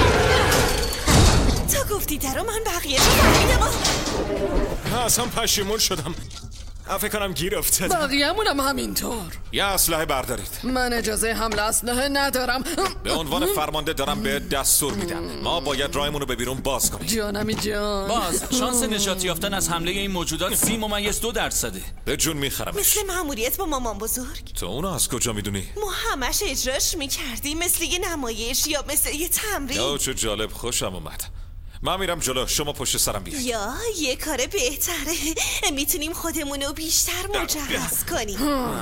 تو گفتی درو من بقیه رو فهمیدم. اصلا پشیمون شدم. فکر کنم گیر افتاد. بقیه‌مونم همینطور. یه اسلحه بردارید. من اجازه حمل اسلحه ندارم. به عنوان فرمانده دارم به دستور میدم. ما باید راهمون رو به بیرون باز کنیم. جانمی جان. باز شانس نجات یافتن از حمله این موجودات 30.2%. به جون میخرمش. مثل مأموریت با مامان بزرگ. تو اونو از کجا میدونی؟ ما همش اجراش میکردیم مثل یه نمایش یا مثل یه تمرین. یا چه جالب، خوشم اومد. من میرم جلو، شما پشت سرم بیاید. یا یه کار بهتره. میتونیم خودمونو بیشتر مجهز کنیم.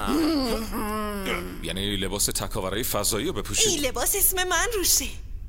یعنی لباس تکاورای فضایی رو بپوشید؟ این لباس اسم من روشه.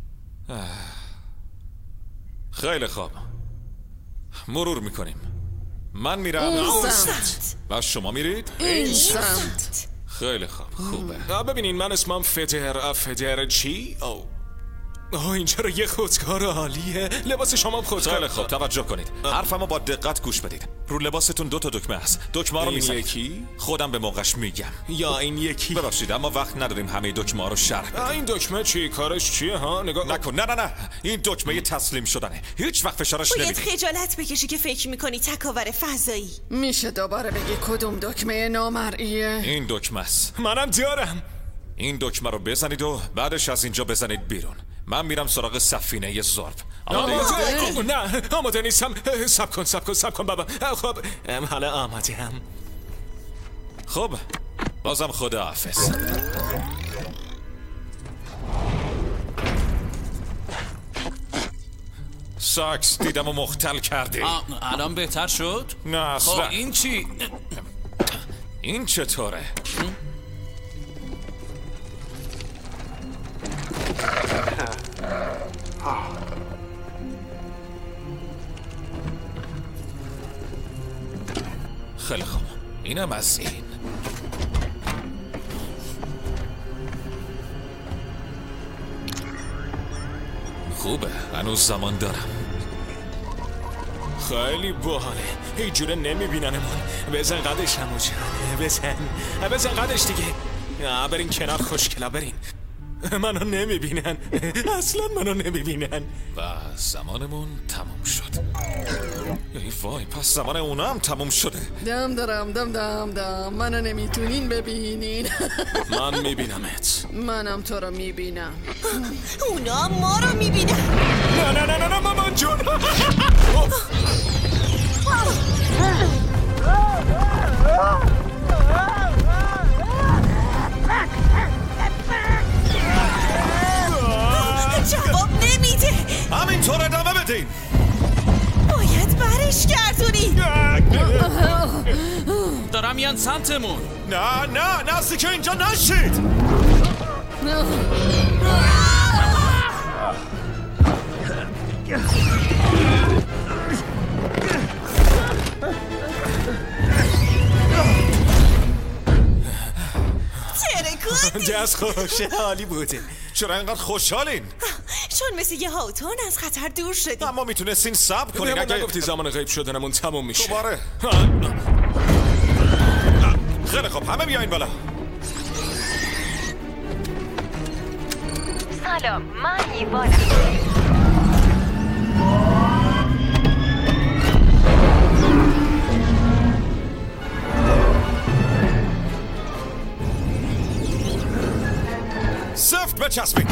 خیلی خوب، مرور میکنیم. من میرم اون سمت. و شما میرید؟ این سمت. خیلی خوب، خوبه. ببینین من اسمم فدر چی؟ اینجا رو یه خودکار عالیه. لباس شما خودکار. خیلی خوب، توجه کنید. حرفمو با دقت گوش بدید. رو لباستون 2 تا دکمه هست. دکمه رو میزنید. یکی خودم به موقعش میگم. یا این یکی. ببخشید اما وقت نداریم همه دکمه رو شرح بدیم. این دکمه چی؟ کارش چیه ها؟ نگاه نکن. نه این دکمه تسلیم شدنه. هیچ وقت فشارش نمیدی. باید خجالت بکشی که فکر میکنی تکاور فضایی. میشه دوباره بگی کدوم دکمه نامرئیه؟ این دکمه است. منم دارم. این دکمه رو بزنید و بعدش از اینجا بزنید بیرون. من میرم سراغ سفینه ضرب. نه آماده نیستم. سب کن بابا. خب حالا آماده‌ام. خب بازم خداحافظ. ساکس دیدم و مختل کردی. الان بهتر شد؟ نه اصلا. خب این چی؟ این چطوره؟ خیلی خوب، اینم از این. خوبه، هنوز زمان دارم. خیلی باحاله. هیچ جوره نمیبیننمون. بزن قدش همو جان. بزن قدش دیگه. برین کنار خوشگلا، برین. منو نمیبینن. اصلا منو نمیبینن. و زمانمون تموم شد. ای وای، پس زمان اونا هم تموم شده. دم منو نمیتونین ببینین. من میبینمت. منم تو رو میبینم. اونا ما رو میبینن. نه مامان جون. جواب نمیده. همینطور ادامه بدین. باید برش گردونی. دارم میان سمتمون. نه نزدیک اینجا نشید. دست خوشه، عالی بوده. چرا اینقدر خوشحالین؟ چون مثل یه هاتون از خطر دور شدیم. اما میتونستین صبر کنین. اگه نگفتی زمان غیب شدنمون تموم میشه. دوباره. خیلی خب، همه بیاین بالا. سلام، من ایوانم. سفت بچسبید.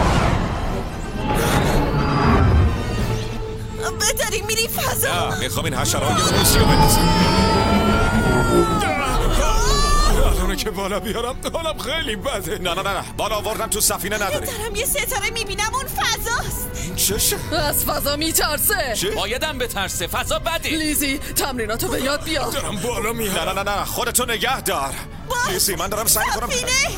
داری میری فضا. نه، میخوام این حشرهای موسی رو بندازم. الانه که بالا بیارم حالم خیلی بده. نه بالا آوردم تو سفینه نداری. دارم یه ستاره میبینم، اون فضاست. چشه؟ از فضا میترسه. چی؟ بایدم بترسه، فضا بده. لیزی تمریناتو به یاد بیار. دارم بالا میارم. نه خودتو نگه دار. لیزی من دارم سعی میکنم.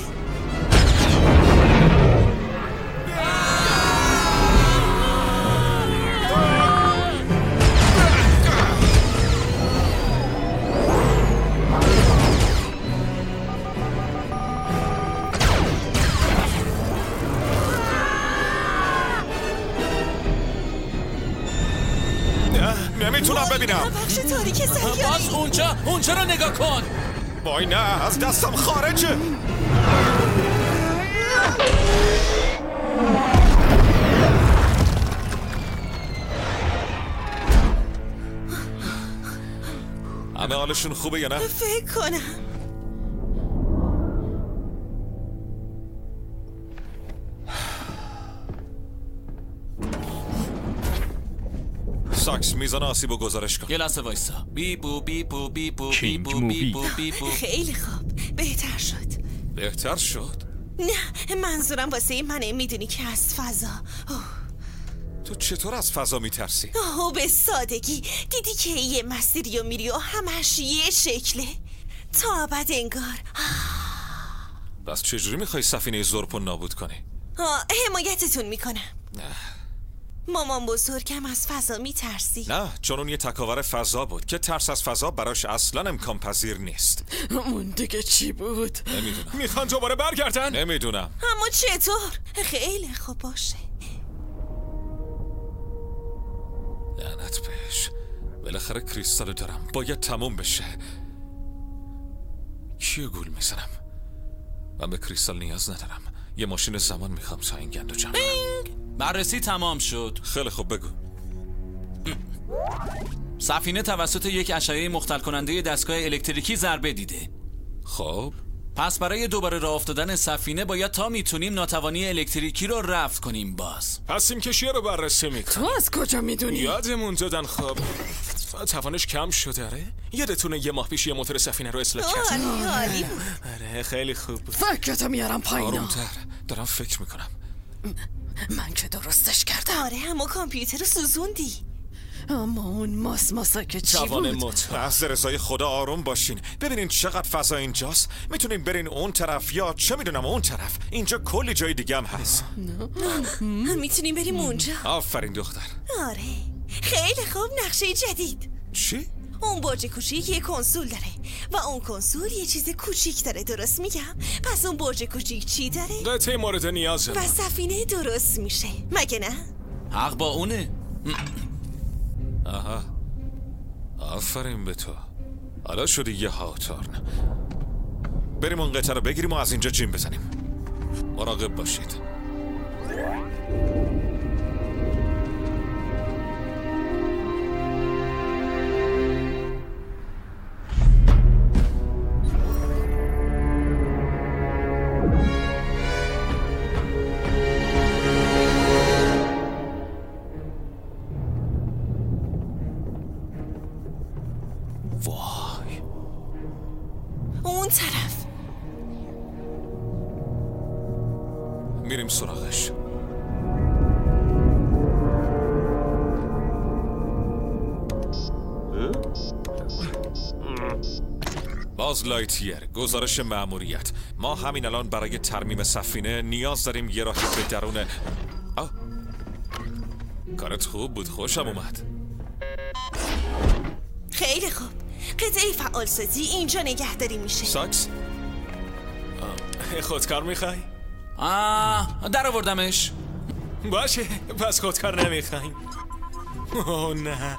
نمیتونم ببینم. بخش تاریک سیاره. باز اونجا رو نگاه کن. وای نه، از دستم خارجه. همه حالشون خوبه یا نه؟ فکر کنم. ساکس میزان آسیبو گزارش کن. یه لحظه وایسا. بیپو بیپو بیپو بیپو بیپو بیپو. خیلی خوب، بهتر شد. بهتر شد؟ نه، منظورم واسه منه. میدونی که از فضا. تو چطور از فضا میترسی؟ به سادگی. دیدی که یه مسیری و میری و همش یه شکله تا ابد انگار. بس چجوری میخوای سفینه زورپو نابود کنی؟ حمایتتون میکنم. نه مامان بزرگم از فضا میترسی. نه، چون اون یه تکاور فضا بود که ترس از فضا براش اصلا امکان پذیر نیست. اون دیگه چی بود؟ نمیدونم. میخوان دوباره برگردن؟ نمیدونم. اما چطور؟ خیلی خوب باشه. لعنت بهش. بالاخره کریستالو دارم، باید تموم بشه. کیو گول میزنم؟ من به کریستال نیاز ندارم. یه ماشین زمان میخوام تا این گندو جمع. بررسی تمام شد. خیلی خوب، بگو. سفینه توسط یک اشعه مختل کننده دستگاه الکتریکی ضربه دیده. خب پس برای دوباره راه افتادن سفینه باید تا میتونیم ناتوانی الکتریکی رو رفع کنیم. باز پس سیم کشیه رو بررسی میکنم. تو از کجا میدونی؟ یادمون دادن. خب توانش کم شده. اره یادتونه یه ماه پیش یه موتور سفینه رو اصلاح کرد. عالی بود. آره خیلی خوب بود. فکرتو میارم پایینا. آرومتر، دارم فکر میکنم. من که درستش کردم. آره، اما کامپیوتر رو سوزوندی. اما اون ماسماساکه چی بود؟ از رضای خدا آروم باشین. ببینین چقدر فضا اینجاست. میتونین برین اون طرف یا چه میدونم اون طرف. اینجا کلی جای دیگه هم هست. میتونیم بریم اونجا. آفرین دختر. آره خیلی خوب. نقشه جدید. چی؟ اون برج کوچیک یه کنسول داره و اون کنسول یه چیز کوچیک داره. درست میگم؟ پس اون برج کوچیک چی داره؟ قطعه مورد نیازه و سفینه درست میشه، مگه نه؟ حق با اونه. آها، آفرین به تو. حالا شدی یه هاوتارن. بریم اون قطعه رو بگیریم و از اینجا جیم بزنیم. مراقب باشید. وای، اون طرف. میریم سراغش. باز لایتیر، گزارش مأموریت. ما همین الان برای ترمیم سفینه نیاز داریم یه راهی به درون. کارت خوب بود، خوشم اومد. خیلی خوب. قطعه فعالسازی اینجا نگهداری میشه. ساکس؟ خودکار میخوای؟ در آوردمش. باشه، پس خودکار نمیخوایم. اوه نه.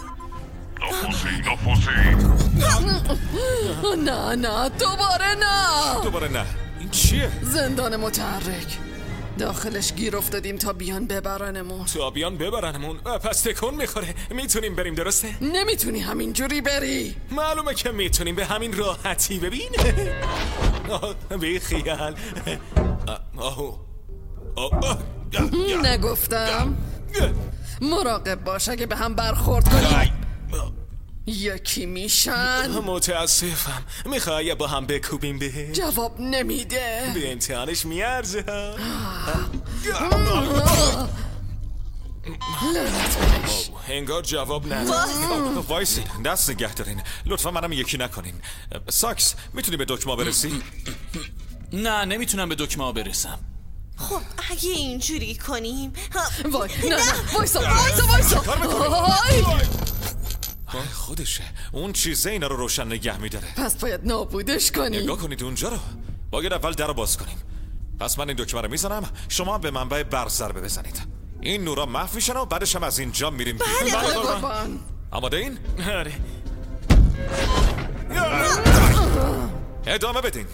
نه دوباره نه. دوباره نه. این چیه؟ زندان متحرک. داخلش گیر افتادیم تا بیان ببرنمون. پس تکون میخوره. میتونیم بریم درسته؟ نمیتونی همینجوری بری. معلومه که میتونیم، به همین راحتی. ببین بی خیال. نگفتم؟ مراقب باش اگه به هم برخورد کنیم یکی میشن. متاسفم. میخوای با هم بکوبیم به؟ جواب نمیده. به امتحانش میارزه. انگار جواب نداره. وایسید، دست نگه دارین. لطفا منم یکی نکنین. ساکس، میتونی به دکمه برسی؟ نه نمیتونم به دکمه برسم. خب اگه اینجوری کنیم وای نه وایسا. خودشه. اون چیزه اینا رو روشن نگه میداره. پس باید نابودش کنیم. نگاه کنید اونجا رو. باید اول در رو باز کنیم. پس من این دکمه رو میزنم، شما به منبع برق ضربه بزنید. این نورا محو میشن و بعدش هم از اینجا میریم. بله قربان. آماده این؟ آره. ادامه بدین.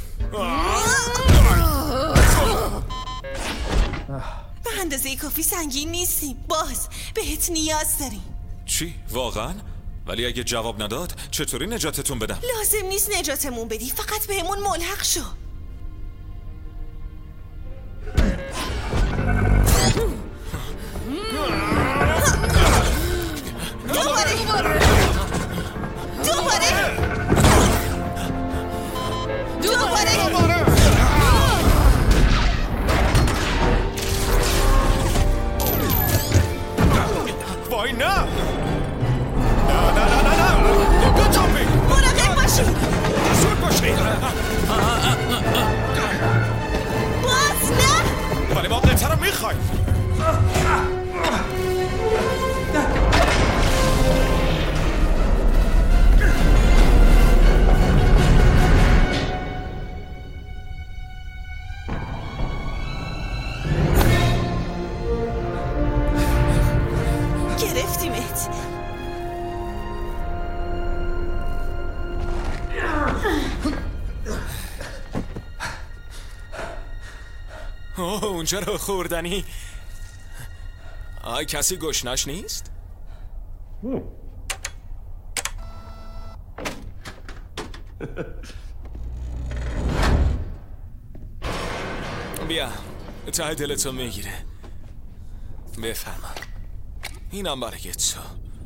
به اندازه کافی سنگین نیستیم. باز بهت نیاز داریم. چی؟ واقعا؟ ولی اگه جواب نداد چطوری نجاتتون بدم؟ لازم نیست نجاتمون بدی، فقط بهمون ملحق شو. دوباره. وای نه. نه بجنبی. مراقب باشید. زود باشید. باز نه. ولی ما قطعه رو میخوایم. گرفتیمت. اونجا رو خوردنی. کسی گشنش نیست؟ بیا ته دلتو میگیره. بفرما. اینم برای تو.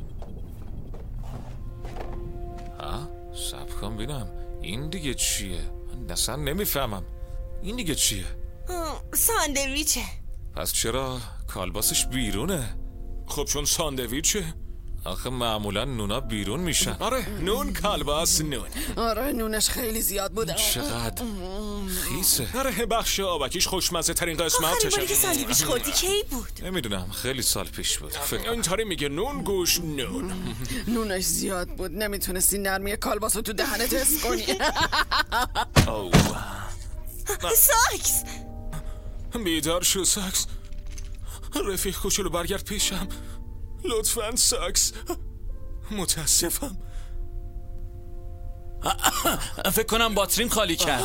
صبر کن بینم. این دیگه چیه؟ من اصلا نمیفهمم. این دیگه چیه؟ ساندویچه. پس چرا کالباسش بیرونه؟ خب چون ساندویچه. آخه معمولا نونا بیرون میشن. آره نون کالباس نون. آره نونش خیلی زیاد بوده. چقدر خیسه. آره بخش آبکیش خوشمزه ترین قسمتشه. آخرین باری که ساندویچ خوردی کی بود؟ نمیدونم، خیلی سال پیش بود. اینطوری میگه نون گوش نون. نونش زیاد بود، نمیتونستی نرمی کالباس رو تو دهنت حس کنی. ساکس بیدار شو ساکس. رفیق کوچولو برگرد پیشم لطفاً ساکس. متاسفم. فکر کنم باتریم خالی کرده.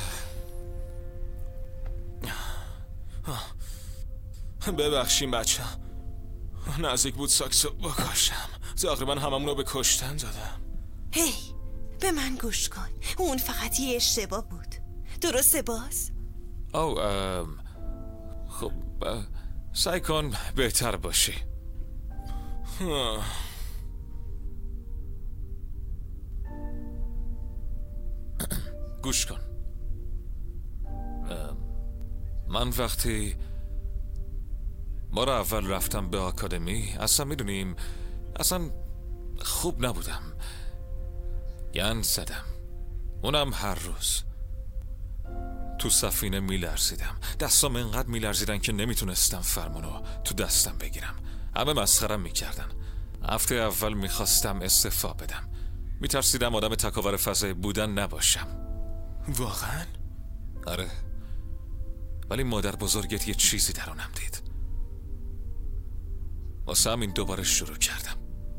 ببخشیم بچه. نزدیک بود ساکسو بکشم. تقریبا هممونو به کشتن دادم. هی به من گوش کن. اون فقط یه اشتباه بود. درسته باز؟ خب سعی کن بهتر باشی. گوش کن. من وقتی بار اول رفتم به آکادمی اصلا میدونیم اصلا خوب نبودم. گند زدم، اونم هر روز. تو سفینه میلرزیدم، دستام انقدر میلرزیدن که نمیتونستم فرمانو تو دستم بگیرم. همه مسخرم میکردن. هفته اول میخواستم استعفا بدم. میترسیدم آدم تکاور فضای بودن نباشم. واقعا؟ آره. ولی مادر بزرگت یه چیزی درونم دید. واسه همین دوباره شروع کردم.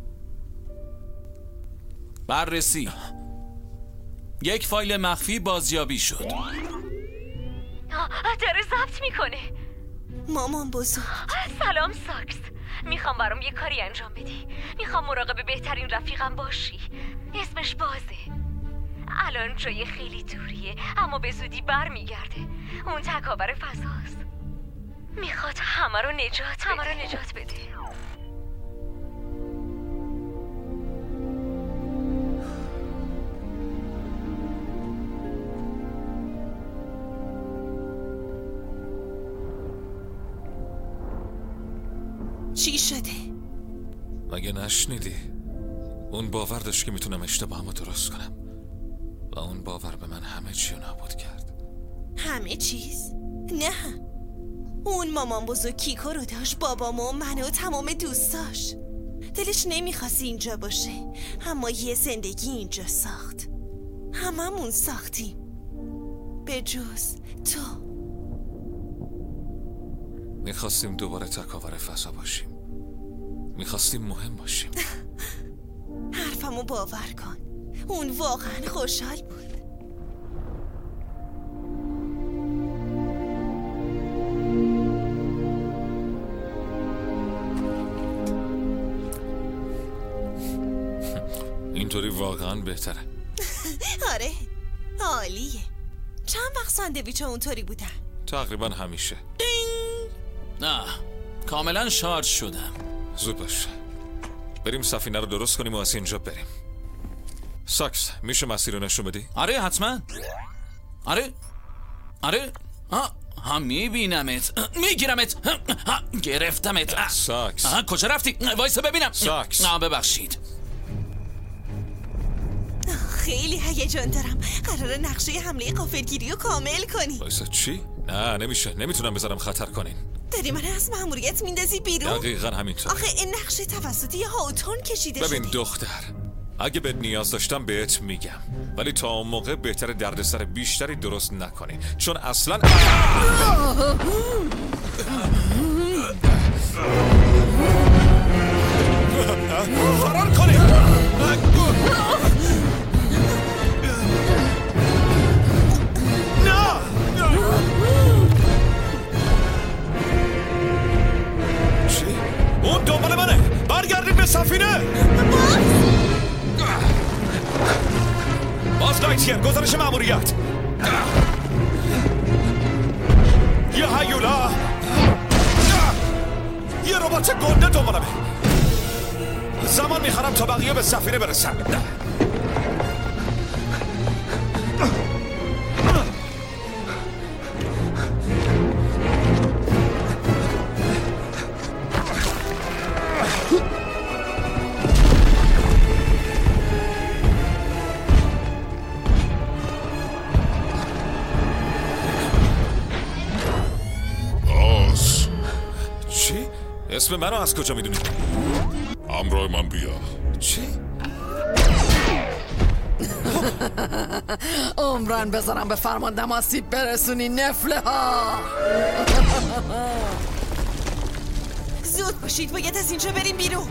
بررسی. یک فایل مخفی بازیابی شد. داره ضبط میکنه. مامان بزرگ. سلام ساکس. میخوام برام یه کاری انجام بدی. میخوام مراقب بهترین رفیقم باشی. اسمش بازه. الان جای خیلی دوریه اما به زودی بر میگرده. اون تکاور فضاست. میخواد همه رو نجات بده. چی شده؟ مگه نشنیدی؟ اون باور داشت که میتونم اشتباهمو درست کنم و اون باور به من همه چی رو نابود کرد. همه چیز؟ نه، اون مامان بزرگ کیکو رو داشت، بابامو و من و تمام دوستاش. دلش نمیخواست اینجا باشه اما یه زندگی اینجا ساخت. هممون ساختیم به جز تو. میخواستیم دوباره تکاور فضا باشیم. میخواستیم مهم باشیم. حرفمو باور کن، اون واقعا خوشحال بود. اینطوری واقعا بهتره. آره عالیه. چند وقت ساندویچ اونطوری بودن؟ تقریبا همیشه. نه کاملا شارژ شدم. زود باش، بریم سفینه رو درست کنیم و از اینجا بریم. ساکس میشه مسیر رو نشون بدی؟ آره حتما. آره ها میبینمت، میگیرمت، گرفتمت. ساکس کجا رفتی؟ وایسا ببینم. ساکس ببخشید. خیلی هیجان دارم. قراره نقشه حمله غافلگیری رو کامل کنی. وایسا چی؟ نه نمیشه، نمیتونم بذارم خطر کنین. داری من از مأموریت میندازی بیرون؟ دقیقا همینطور. آخه این نقشه توسط یه هاوتون کشیده شده. ببین دختر، اگه بهت نیاز داشتم بهت میگم، ولی تا اون موقع بهتره دردسر بیشتری درست نکنی، چون اصلا فرار کنی. اون دنبال منه. برگردید به سفینه. باز لایتیر، گزارش مأموریت. یه هیولا، یه ربات گنده دنبالمه. زمان میخوام تا بقیه به سفینه برسن. اسم منو از کجا میدونی؟ همراه من بیا. چی؟ عمران بذارم به فرماندم آسیب برسونی نفله ها. زود باشید، باید از اینجا بریم بیرون.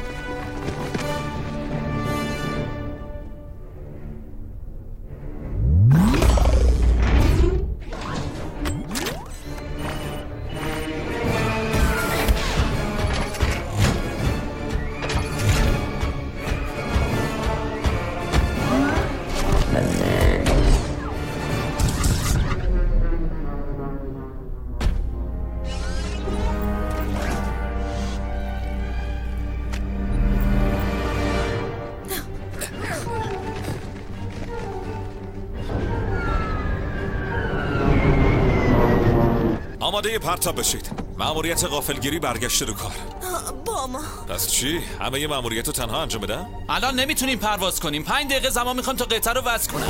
آماده پرتاب بشید. مأموریت غافلگیری برگشته رو کار. با ما. پس چی؟ همه یه مأموریت رو تنها انجام بدم؟ الان نمیتونیم پرواز کنیم. 5 دقیقه زمان میخوام تا قطعه رو وصل کنم.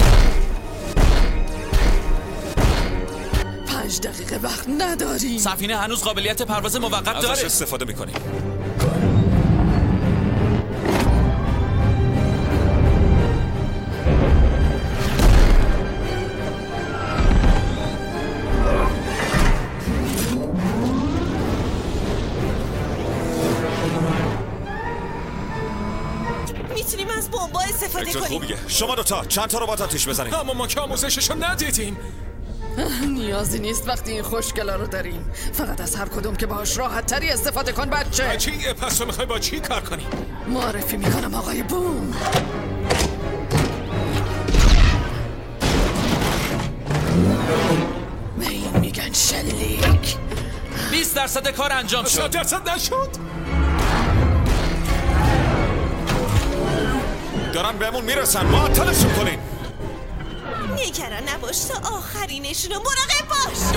5 دقیقه وقت نداریم. سفینه هنوز قابلیت پرواز موقت داره. ازش استفاده میکنیم. میتونیم از بمب‌ها استفاده کنیم. خوبیه. شما دوتا چند تا ربات آتش بزنید. اما ما که آموزششو ندیدیم. نیازی نیست وقتی این خوشگلا رو داریم. فقط از هر کدوم که باهاش راحت تری استفاده کن بچه. چی؟ پس تو میخوای با چی کار کنی؟ معرفی میکنم آقای بوم. به این میگن شلیک. 20% کار انجام شد. 100% نشد. دارن بهمون میرسن، معطلشون کنین. نگران نباش، تا آخرینشون رو مراقب باش.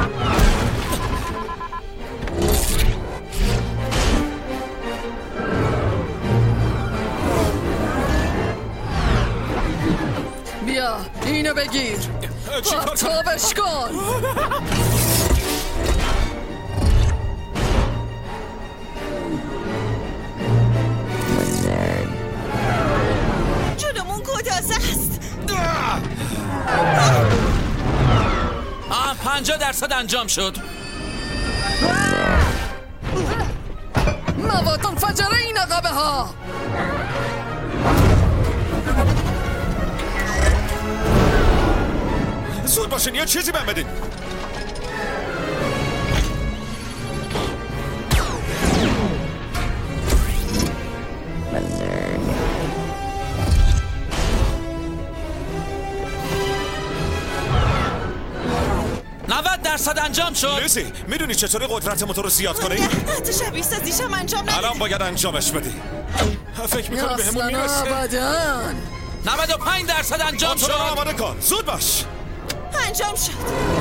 بیا اینو بگیر. پرتابش کن. جلومون گدازه است. 50% انجام شد. مواد منفجره این عقبه ها. زود باشین یه چیزی بهم بدین. درصد انجام شد. لیزی میدونی چطوری قدرت موتور رو زیاد کنی؟ حتی شبیه سازیشم انجام نده. الان باید انجامش بدی. فکر میکنی به همون میرسه؟ ابداً. 95% انجام شد. موتور رو آماده کن، زود باش. انجام شد.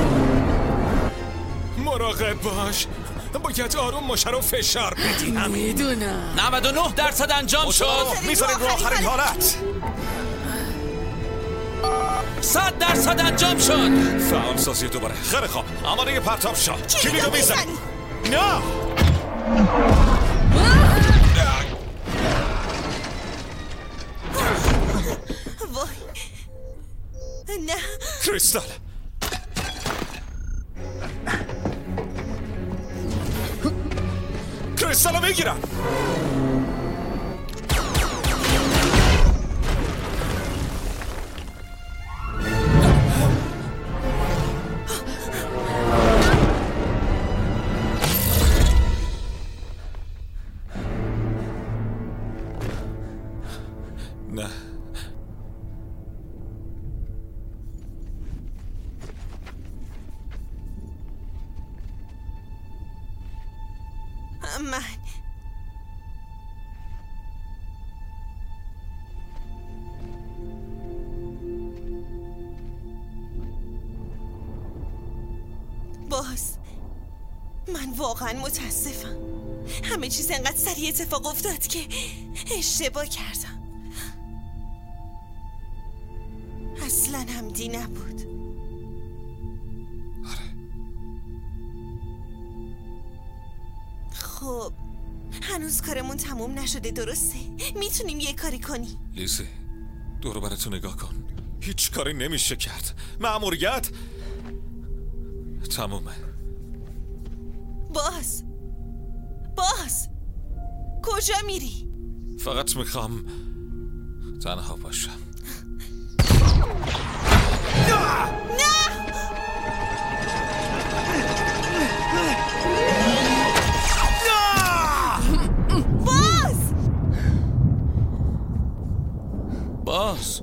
مراقب باش، باید آروم ماشه رو فشار بدی. میدونم. 99% انجام شد. میذاریم رو آخرین حالت. 100% انجام شد. فعال سازی دوباره. خیلی خوب، آماده پرتاب شو. کلیدو میزنی. نه وای نه کریستال. کریستالو میگیرم. نه من باز من واقعا متاسفم. همه چیز انقدر سریع اتفاق افتاد که اشتباه کردم. اصلا همدی نبود. خب هنوز کارمون تموم نشده درسته؟ میتونیم یه کاری کنیم. لیزی دورو براتو نگاه کن. هیچ کاری نمیشه کرد. مأموریت تمومه. باز کجا میری؟ فقط میخوام تنها باشم. نه باز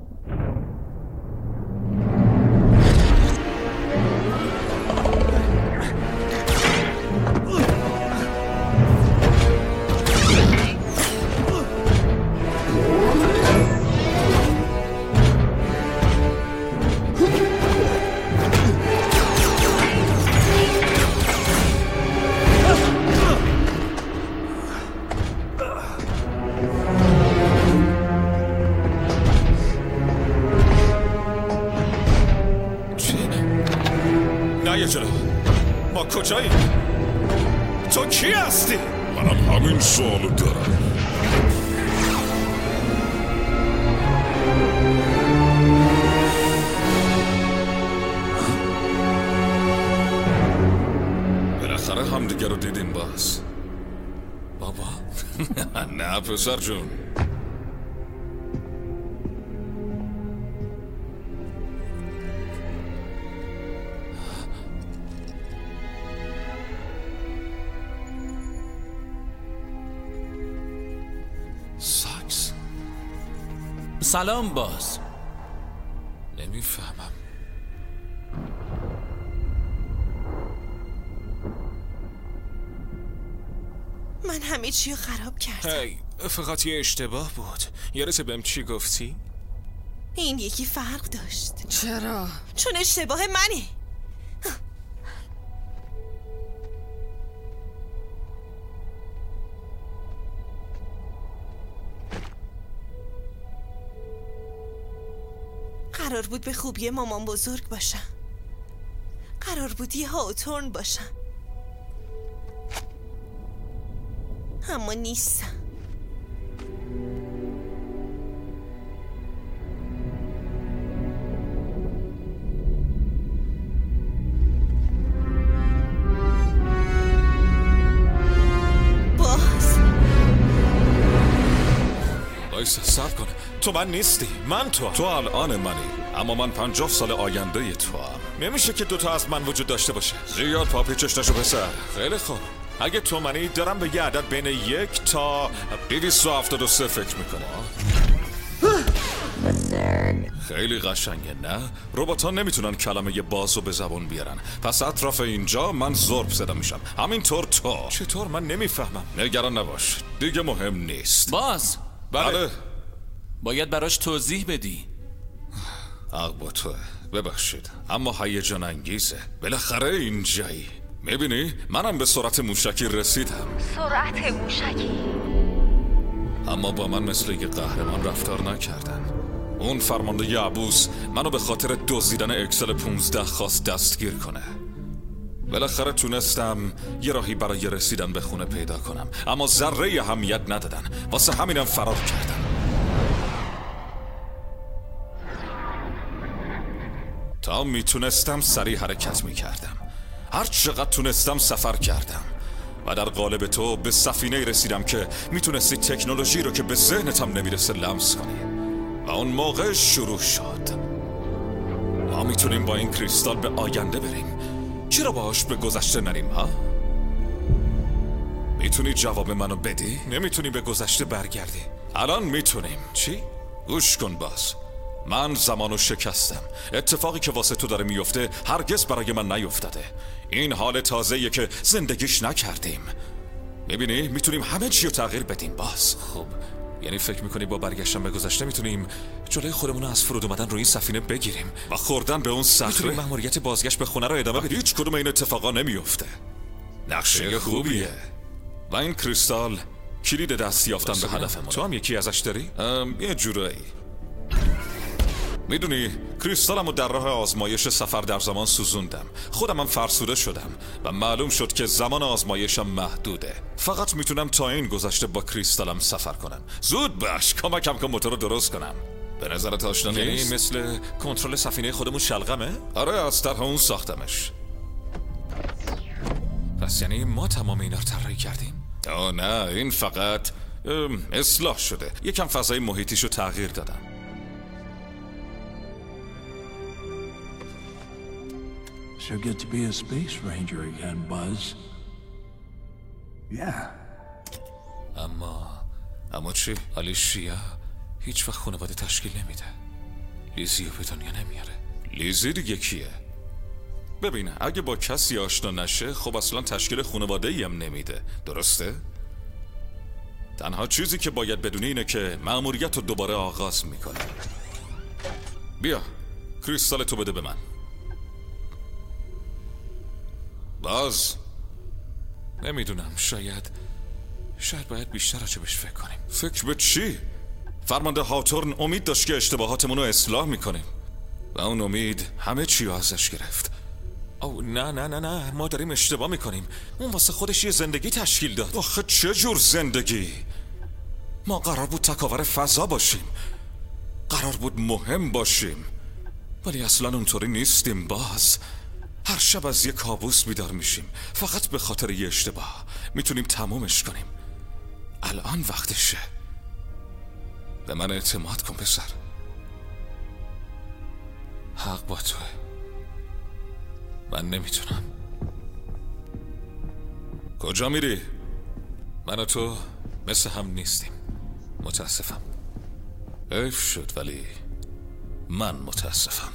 ما کجایی؟ تو کی هستی؟ منم همین سوالو دارم. بالاخره همدیگه رو دیدیم باز. بابا نه پسر جون. سلام باز. نمیفهمم. من همه چی رو خراب کردم. هی فقط یه اشتباه بود. یادته بهم چی گفتی؟ این یکی فرق داشت. چرا؟ چون اشتباه منه. قرار بود به خوبی مامان بزرگ باشم. قرار بود یه هاوتورن باشم، اما نیستم. وایسا صبر کن. تو من نیستی، من تو الان منی، اما من 50 سال آینده تو هم. نمیشه که دوتا از من وجود داشته باشه. زیاد پاپیچش نشو پسر. خیلی خوب، اگه تو منی دارم به یه عدد بین 1 تا 273 فکر میکنم. خیلی قشنگه نه؟ ربات‌ها نمیتونن کلمه باز رو به زبون بیارن، پس اطراف اینجا من ضرب زده میشم. همینطور تو. چطور؟ من نمیفهمم. نگران نباش، دیگه مهم نیست. باز؟ بله. باید براش توضیح بدی. حق با توه، ببخشید، اما هیجان انگیزه. بالاخره اینجایی. میبینی؟ منم به سرعت موشکی رسیدم. سرعت موشکی؟ اما با من مثل یه قهرمان رفتار نکردن. اون فرمانده عبوس منو به خاطر دزدیدن اکسل 15 خواست دستگیر کنه. بالاخره تونستم یه راهی برای رسیدن به خونه پیدا کنم، اما ذره اهمیت ندادن، واسه همینم فرار کردم. تا میتونستم سریع حرکت میکردم، هر چقدر تونستم سفر کردم و در قالب تو به سفینه رسیدم که میتونستی تکنولوژی رو که به ذهنتم نمیرسه لمس کنی. و اون موقع شروع شد. ما میتونیم با این کریستال به آینده بریم، چرا باهاش به گذشته نریم ها؟ میتونی جواب منو بدی؟ نمیتونی به گذشته برگردی. الان میتونیم. چی؟ گوش کن باز. من زمانو شکستم. اتفاقی که واسه تو داره میفته هرگز برای من نیفتاده. این حال تازه‌ایه که زندگیش نکردیم. میبینی؟ میتونیم همه چی رو تغییر بدیم باز. خب یعنی فکر میکنی با برگشتن به گذشته میتونیم جلوی خودمون از فرود اومدن روی این سفینه بگیریم و خوردن به اون صخره؟ میتونیم مأموریت بازگشت به خونه رو ادامه بدیم؟ هیچ کدوم این اتفاقا نمیفته. نقشه خوبیه. و این کریستال کلید دست یافتن به هدفمون. تو هم یکی ازش داری؟ یه جورایی. میدونی کریستالمو در راه آزمایش سفر در زمان سوزوندم. خودم هم فرسوده شدم و معلوم شد که زمان آزمایشم محدوده. فقط میتونم تا این گذشته با کریستالم سفر کنم. زود باش، کمکم کن موتور رو درست کنم. به نظرت آشنا نیست؟ یعنی مثل کنترل سفینه خودمون شلغمه؟ آره، از طرح اون ساختمش. پس یعنی ما تمام اینا رو طراحی کردیم؟ نه، این فقط اصلاح شده. یکم فضای محیطیشو تغییر دادم. So good to be a space ranger again, Buzz. Yeah. اما چی؟ آلیشیا هیچ وقت خانواده تشکیل نمیده. لیزیو به دنیا نمیاره. لیزی دیگه کیه؟ ببین، اگه با کسی آشنا نشه خب اصلا تشکیل خانواده‌ای هم نمیده. درسته؟ تنها چیزی که باید بدونی اینه که مأموریت رو دوباره آغاز میکنه. بیا کریستال تو بده به من. باز نمیدونم، شاید باید بیشتر راجبش فکر کنیم. فکر به چی؟ فرمانده هاوتورن امید داشت که اشتباهاتمون رو اصلاح میکنیم و اون امید همه چی رو ازش گرفت. او نه ما داریم اشتباه میکنیم. اون واسه خودش یه زندگی تشکیل داد. آخه چه جور زندگی؟ ما قرار بود تکاور فضا باشیم، قرار بود مهم باشیم، ولی اصلا اونطوری نیستیم. باز هر شب از یه کابوس بیدار میشیم فقط به خاطر یه اشتباه. میتونیم تمومش کنیم. الان وقتشه. به من اعتماد کن پسر. حق با توه. من نمیتونم. کجا میری؟ من و تو مثل هم نیستیم. متاسفم. حیف شد ولی من متاسفم.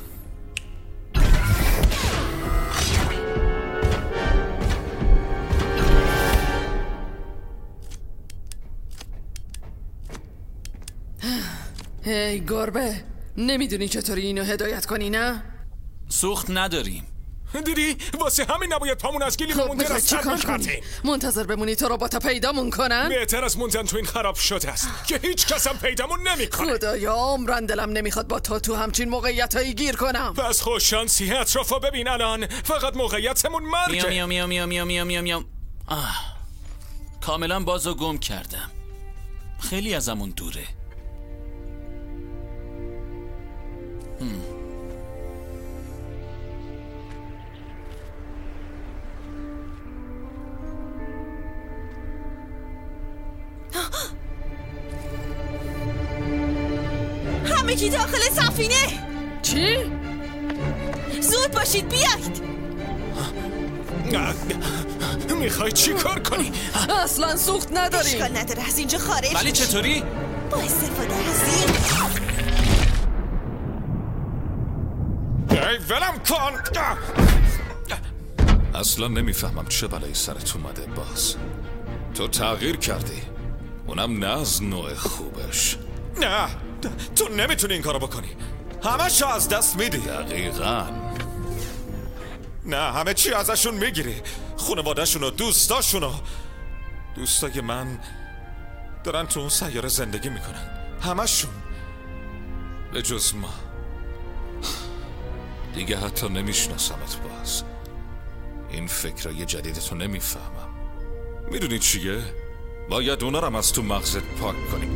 هی گربه، نمیدونی چطوری اینو هدایت کنی نه؟ سوخت نداریم. دیدی؟ واسه همین نباید پامون از گلیممون خب چی کار کنی؟ منتظر بمونی تو رباتا پیدامون کنن؟ بهتر از موندن تو این خراب شده است که هیچ کس هم پیدامون نمیکنه. خدایا عمرن دلم نمیخواد با تو همچین موقعیتایی گیر کنم. بس خوششانسی، اطرافو ببین الان فقط موقعیتمون مرگه. میام میام میام میام میام میام میام. کاملا بازو گم کردم. خیلی ازمون دوره. همگی داخل سفینه. چی؟ زود باشید بیایید. میخوای چی کار کنی؟ اصلا سوخت نداریم. اشکال نداره از اینجا خارج. ولی چطوری؟ با استفاده از این. ای ولم کن. اصلا نمیفهمم چه بلایی سرت اومده باز. تو تغییر کردی، اونم نه از نوع خوبش. نه تو نمیتونی این کارو بکنی. همه شو از دست میدی. دقیقاً. نه همه چی ازشون میگیری. خانواده‌شون و دوستاشون و دوستای من دارن تو اون سیاره زندگی میکنن. همشون به جز ما. دیگه حتی نمیشناسمت باز. این فکرای جدیدتو نمیفهمم. میدونی چیه؟ باید اونا رو از تو مغزت پاک کنی.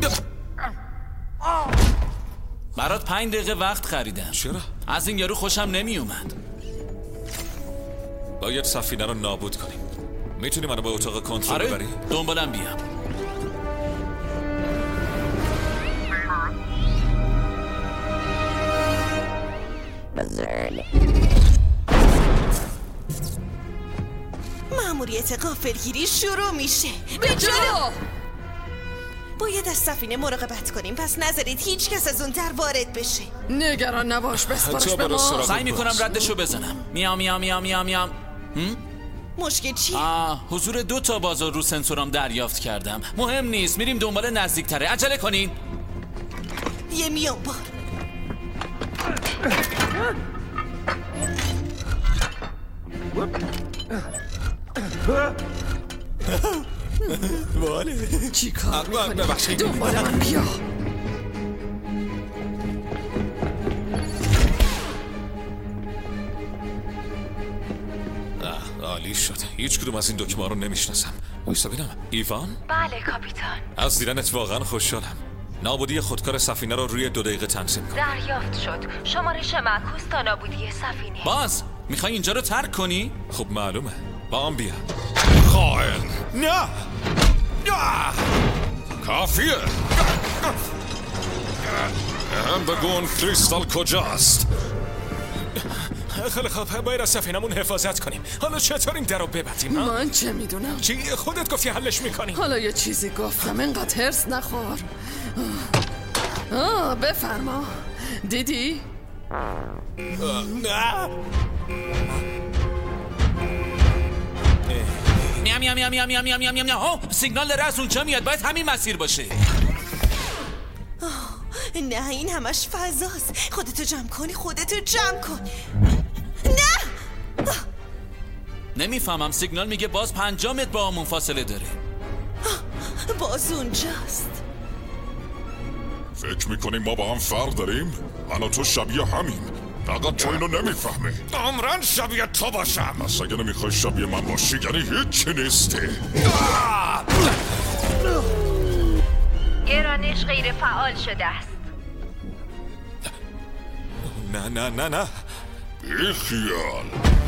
برات 5 دقیقه وقت خریدم. چرا؟ از این یارو خوشم نمی اومد. باید سفینه رو نابود کنیم. میتونی منو به اتاق کنترل ببری؟ دنبالم بیام. مأموریت غافلگیری شروع میشه. به جلو! باید از سفینه مراقبت کنیم، پس نذارید هیچ کس از اون در وارد بشه. نگران نباش، بسپارش به ما. سعی میکنم ردشو بزنم. میام میام میام میام میام. مشکل چیه؟ حضور 2 تا بازار رو سنسورام دریافت کردم. مهم نیست، میریم دنبال نزدیکتره. عجله کنین. یه میام بار. واله چی کار میکنی؟ دنبال من بیا. عالی شد. هیچ کدوم از این دکمه رو نمیشناسم. وایسا ببینم. ایوان؟ بله کاپیتان. از دیدنت واقعا خوشحالم. نابودی خودکار سفینه رو روی 2 دقیقه تنظیم کن. دریافت شد. شمارش معکوس تا نابودی سفینه. باز میخوای اینجا رو ترک کنی؟ خب معلومه. با هم بیا. خائن. نه کافیه. هم بگون کریستال کجاست؟ خیلی خوب، باید از سفینمون حفاظت کنیم. حالا چطور این در رو ببندیم؟ من چه میدونم؟ چی؟ خودت گفتی حلش میکنیم. حالا یه چیزی گفتم، اینقدر هرس نخور. بفرما. دیدی؟ نه میام میام میام میام میام میام میام. سیگنال داره از اونجا میاد، باید همین مسیر باشه. نه این همش فضاست. خودتو جمع کنی، خودتو جمع کن. نه نمیفهمم. سیگنال میگه باز 5 متر با همون فاصله داره. باز اونجاست. فکر میکنیم ما با هم فرق داریم؟ من و تو شبیه همین. فقط تو اینو نمیفهمی. عمرن شبیه تو باشم. پس اگه نمیخوای شبیه من باشی یعنی هیچی نیستی. گرانش غیر فعال شده است. نه نه نه نه. بی خیال.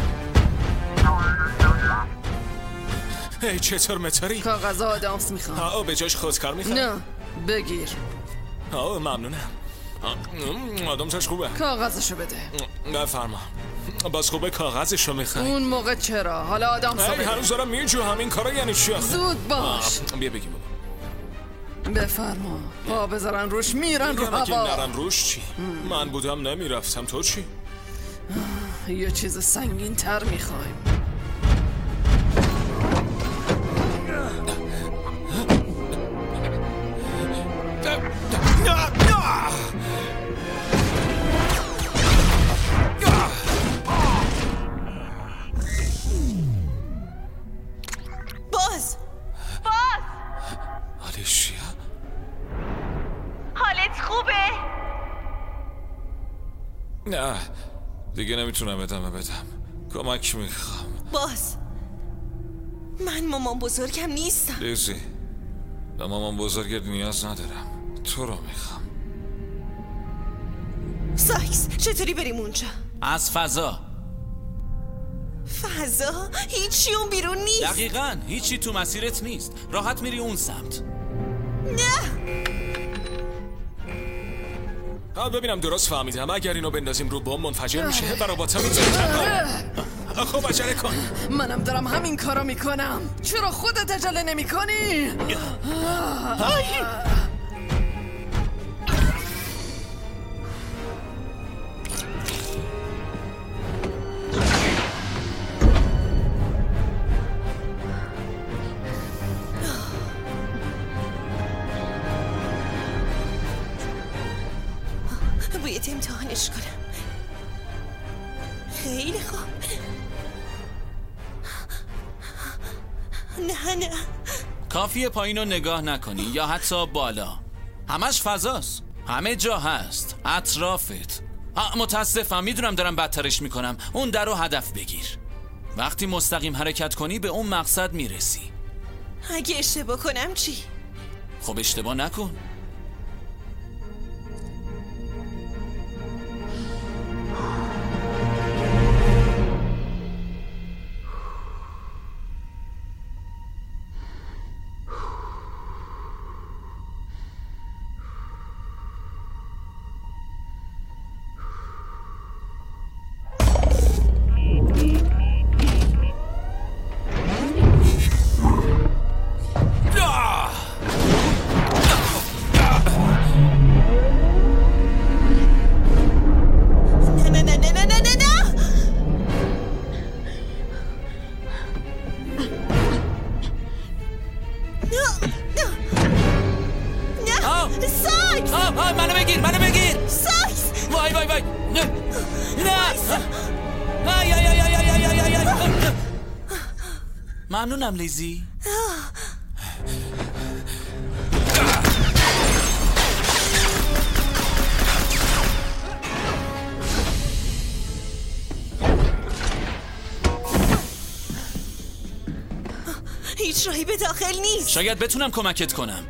ای چطور متاری؟ کاغذ آدامس میخوام. به جاش خودکار میخوام؟ نه بگیر. ممنونم. آدامسش خوبه. کاغذشو بده. نفرما. باز خوبه کاغذشو میخوای؟ اون موقع چرا؟ حالا آدامسو بده. هنوز دارم میجو. همین کارا یعنی چی؟ زود باش. بیا بگیم بفرما. پا بذارن روش میرن رو اگه هوا. نرن روش چی؟ من بودم نمیرفتم، تو چی؟ یه چیز سنگین تر میخوایم. باز آلیشیا، حالت خوبه؟ نه دیگه نمیتونم ادامه بدم. کمک میخوام. باز من مامان بزرگم نیستم. لیزی، به مامان بزرگت نیاز ندارم، تو رو میخوام. سایکس چطوری بریم اونجا؟ از فضا. فضا؟ هیچی اون بیرون نیست. دقیقاً هیچی تو مسیرت نیست. راحت میری اون سمت. نه ببینم درست فهمیدم. اگر اینو بندازیم رو بمب منفجر میشه و رباتا میتونه. خب عجله کن. منم دارم همین کارو میکنم. چرا خودت عجله نمیکنی؟ باید امتحانش کنم. خیلی خوب. نه کافیه پایین رو نگاه نکنی یا حتی بالا. همش فضاست، همه جا هست، اطرافت. متاسفم، میدونم دارم بدترش میکنم. اون در رو هدف بگیر. وقتی مستقیم حرکت کنی به اون مقصد میرسی. اگه اشتباه کنم چی؟ خب اشتباه نکن. ممنونم لیزی. هیچ راهی به داخل نیست. شاید بتونم کمکت کنم.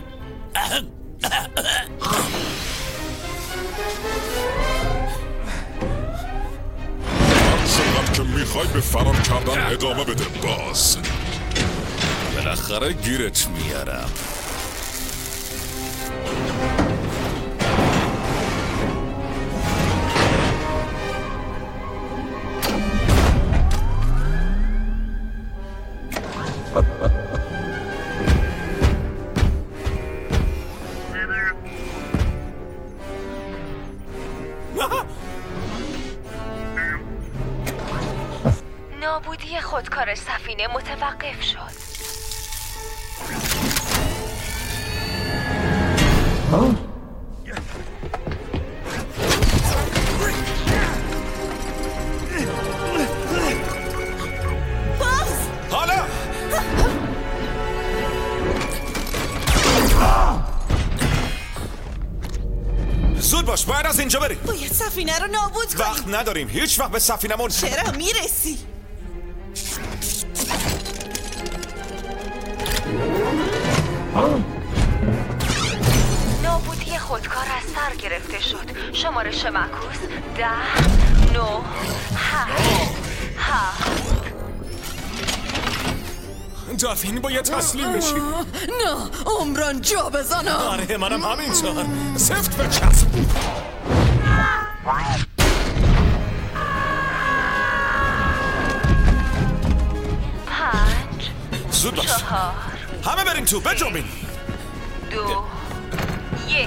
چقدر که میخوای به فرار کردن ادامه بده باز. بالاخره گیرت میارم. نابودی خودکار سفینه متوقف شد. حالا زود باش، باید از اینجا بریم. باید سفینه رو نابود کنیم. وقت نداریم، هیچ وقت به سفینمون. چرا میرسی؟ نابودی خودکار از سر گرفته شد. شمارش معکوس 10 9 7. دافین باید تسلیم بشی. نه عمران جا بزنم. آره منم همینطور. سفت بچسب. 5 زود باش، 4 همه بریم تو، بجنبین. 2 1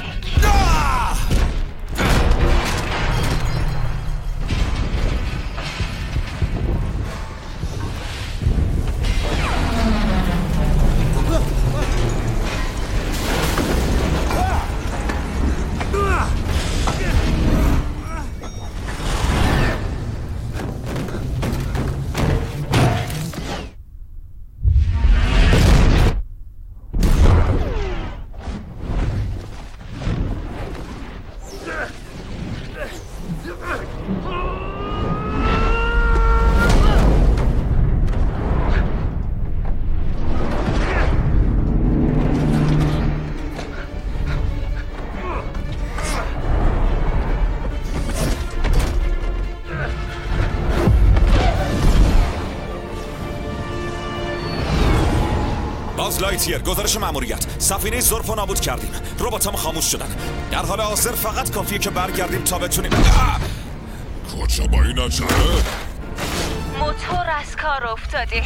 باز لایتیر، گزارش مأموریت. سفینه ظرف رو نابود کردیم. رباتام خاموش شدن. در حال حاضر فقط کافیه که برگردیم تا بتونیم. کجا با این عجله؟ موتور از کار افتاده.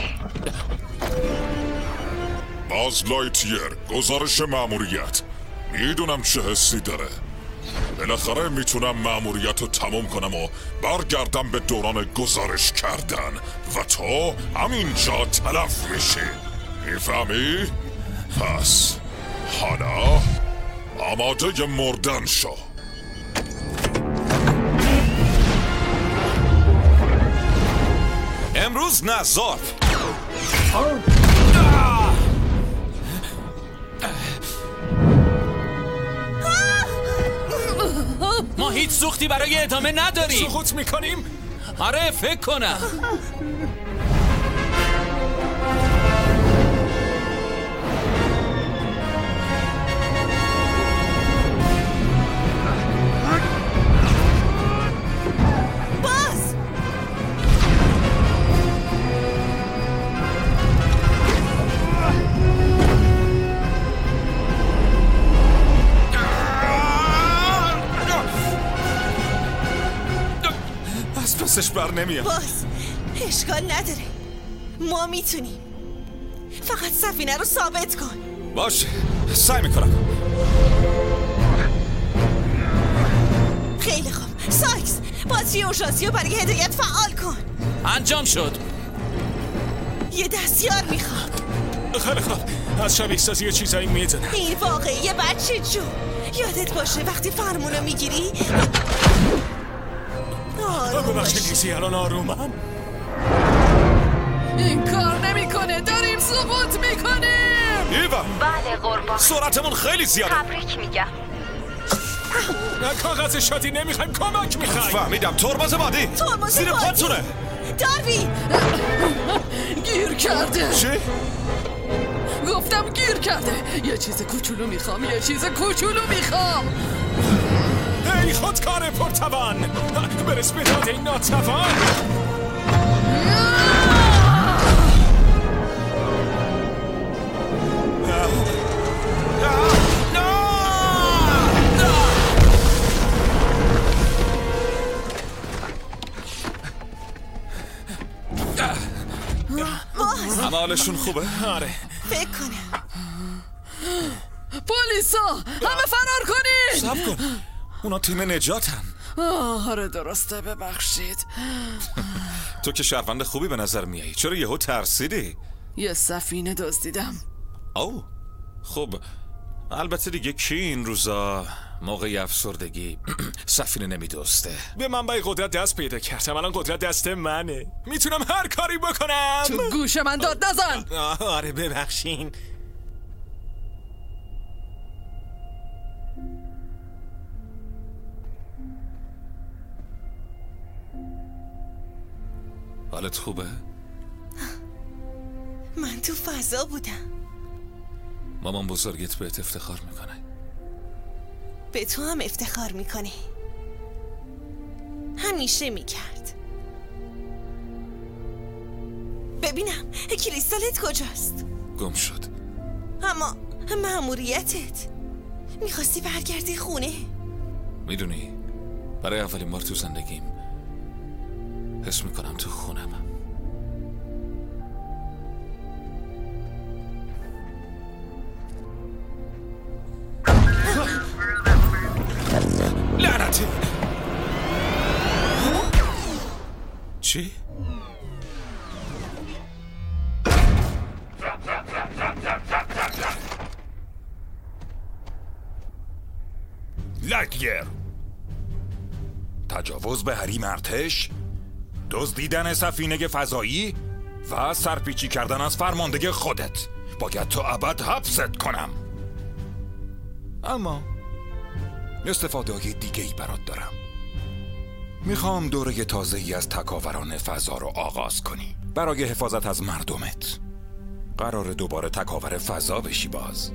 باز لایتیر، گزارش مأموریت. میدونم چه حسی داره. بالاخره میتونم مأموریت رو تموم کنم و برگردم به دوران گزارش کردن و تو همینجا تلف میشی. میفهمی؟ پس حالا آماده مردن شو. امروز نه ظرف. ما هیچ سوختی برای ادامه نداریم. سقوط میکنیم؟ آره فکر کنم. دستش بر نمیاد. باز اشکال نداره، ما میتونیم. فقط سفینه رو ثابت کن. باشه، سعی میکنم. خیلی خوب. سایکس، باتری اوشاسی رو برای هدایت فعال کن. انجام شد. یه دستیار میخواد. خیلی خوب، از شبیه سازی یه چیزایی میدونم. این واقعی بچه جو. یادت باشه وقتی فرمونو میگیری ببخشید لیزی، الان آرومم. این کار نمیکنه، داریم سقوط میکنیم. ایوان، بله قربان، سرعتمون خیلی زیاده. تبریک میگم. کاغذ شاتی نمیخوایم، کمک میخوایم. فهمیدم. ترمز بعدی زیر پاتونه. داروین گیر کرده. چی؟ گفتم گیر کرده. یه چیز کوچولو میخوام، یه چیز کوچولو میخوام. ای خودکار پرتوان، برس به داد این ناتوان. همه حالشون خوبه؟ آره فکر کنم. پلیسا همه فرار کنید. صبر کن، اونا تیم نجاتن. آره درسته، ببخشید. تو که شهروند خوبی به نظر میایی، چرا یهو ترسیدی؟ یه سفینه دزدیدم. او خب، البته دیگه کی این روزا موقعی افسردگی سفینه نمیدوسته. به منبع قدرت دست پیدا کردم، الان قدرت دست منه، میتونم هر کاری بکنم. تو گوش من داد نزن. آره ببخشین. حالت خوبه؟ من تو فضا بودم. مامان بزرگت بهت افتخار میکنه. به تو هم افتخار میکنه. همیشه میکرد. ببینم کریستالت کجاست؟ گم شد. اما مأموریتت میخواستی برگردی خونه. میدونی برای اولین بار تو زندگیم حس میکنم تو خونم. ماموریت. چی؟ لایتیر، تجاوز به حریم ارتش، دزدیدن سفینه فضایی و سرپیچی کردن از فرمانده خودت. باید تا ابد حبست کنم. اما استفاده های دیگه ای برات دارم. میخوام دوره تازه‌ای از تکاوران فضا رو آغاز کنی برای حفاظت از مردمت. قرار دوباره تکاور فضا بشی باز.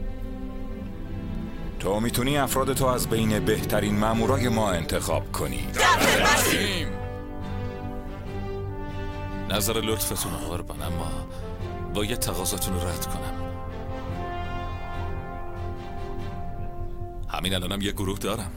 تو میتونی افرادتو از بین بهترین مامورای ما انتخاب کنی. نظر لطفتون قربان، اما باید تقاضاتون رو رد کنم. همین الانم یه گروه دارم.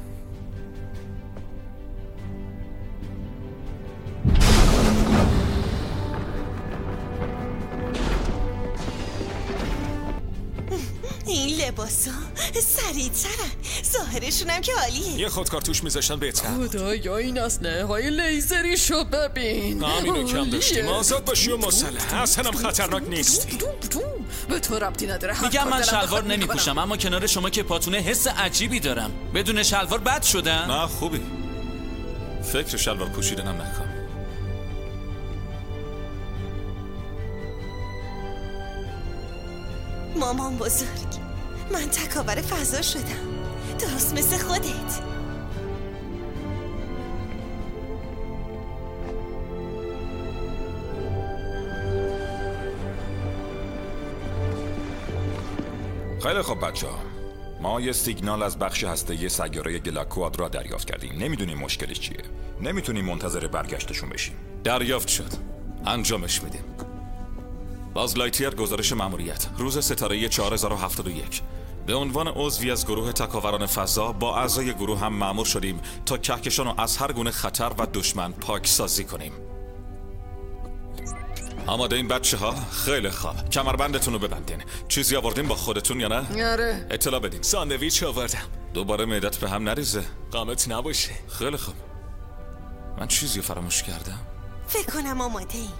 این لباسا سریع‌ترن، ظاهرشونم که عالیه. یه خودکارتوش میذاشتن بهتر. خدایا این اسلحه های لیزری شو ببین. همینو کم داشتیم. آزاد باشی و مسلح، اصلا خطرناک نیستی. به تو ربطی نداره. میگم من شلوار نمیپوشم، اما کنار شما که پاتونه حس عجیبی دارم. بدون شلوار بد شدن؟ نه خوبی. فکر شلوار پوشیدنم نکن. مامان بزرگ، من تکاور فضا شدم، درست مثل خودت. خیلی خوب بچه‌ها، ما یه سیگنال از بخش هسته‌ای سیاره گلاکوادرا دریافت کردیم. نمیدونیم مشکلش چیه. نمیتونیم منتظر برگشتشون بشیم. دریافت شد. انجامش میدیم. باز لایتیر گزارش ماموریت. روز ستاره 4071. به عنوان عضوی از گروه تکاوران فضا با اعضای گروه هم مأمور شدیم تا کهکشان رو از هر گونه خطر و دشمن پاکسازی کنیم. آماده این بچه ها؟ خیلی خوب. کمربندتون رو ببندین. چیزی آوردین با خودتون یا نه؟ آره. اطلاع بدین. ساندویچ آوردم. دوباره معدت به هم نریزه. قامت نباشه. خیلی خوب. من چیزی فراموش کردم؟ فکر کنم آماده ای.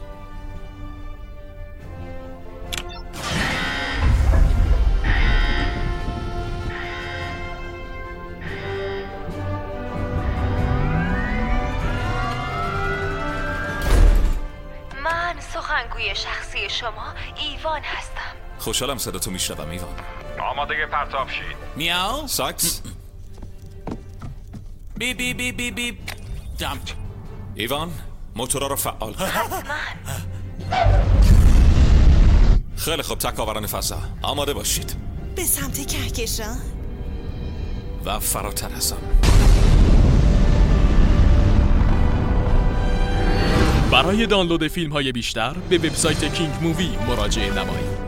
من سخنگوی شخصی شما ایوان هستم. خوشحالم صداتو میشنوم ایوان. آماده پرتاب شید. میاو ساکس. بی بی بی بی بی دم. ایوان موتورا رو فعال کن. خیلی خوب تکاوران فضا آماده باشید. به سمت کهکشان و فراتر از آن. برای دانلود فیلم های بیشتر به وبسایت کینگ مووی مراجعه نمایید.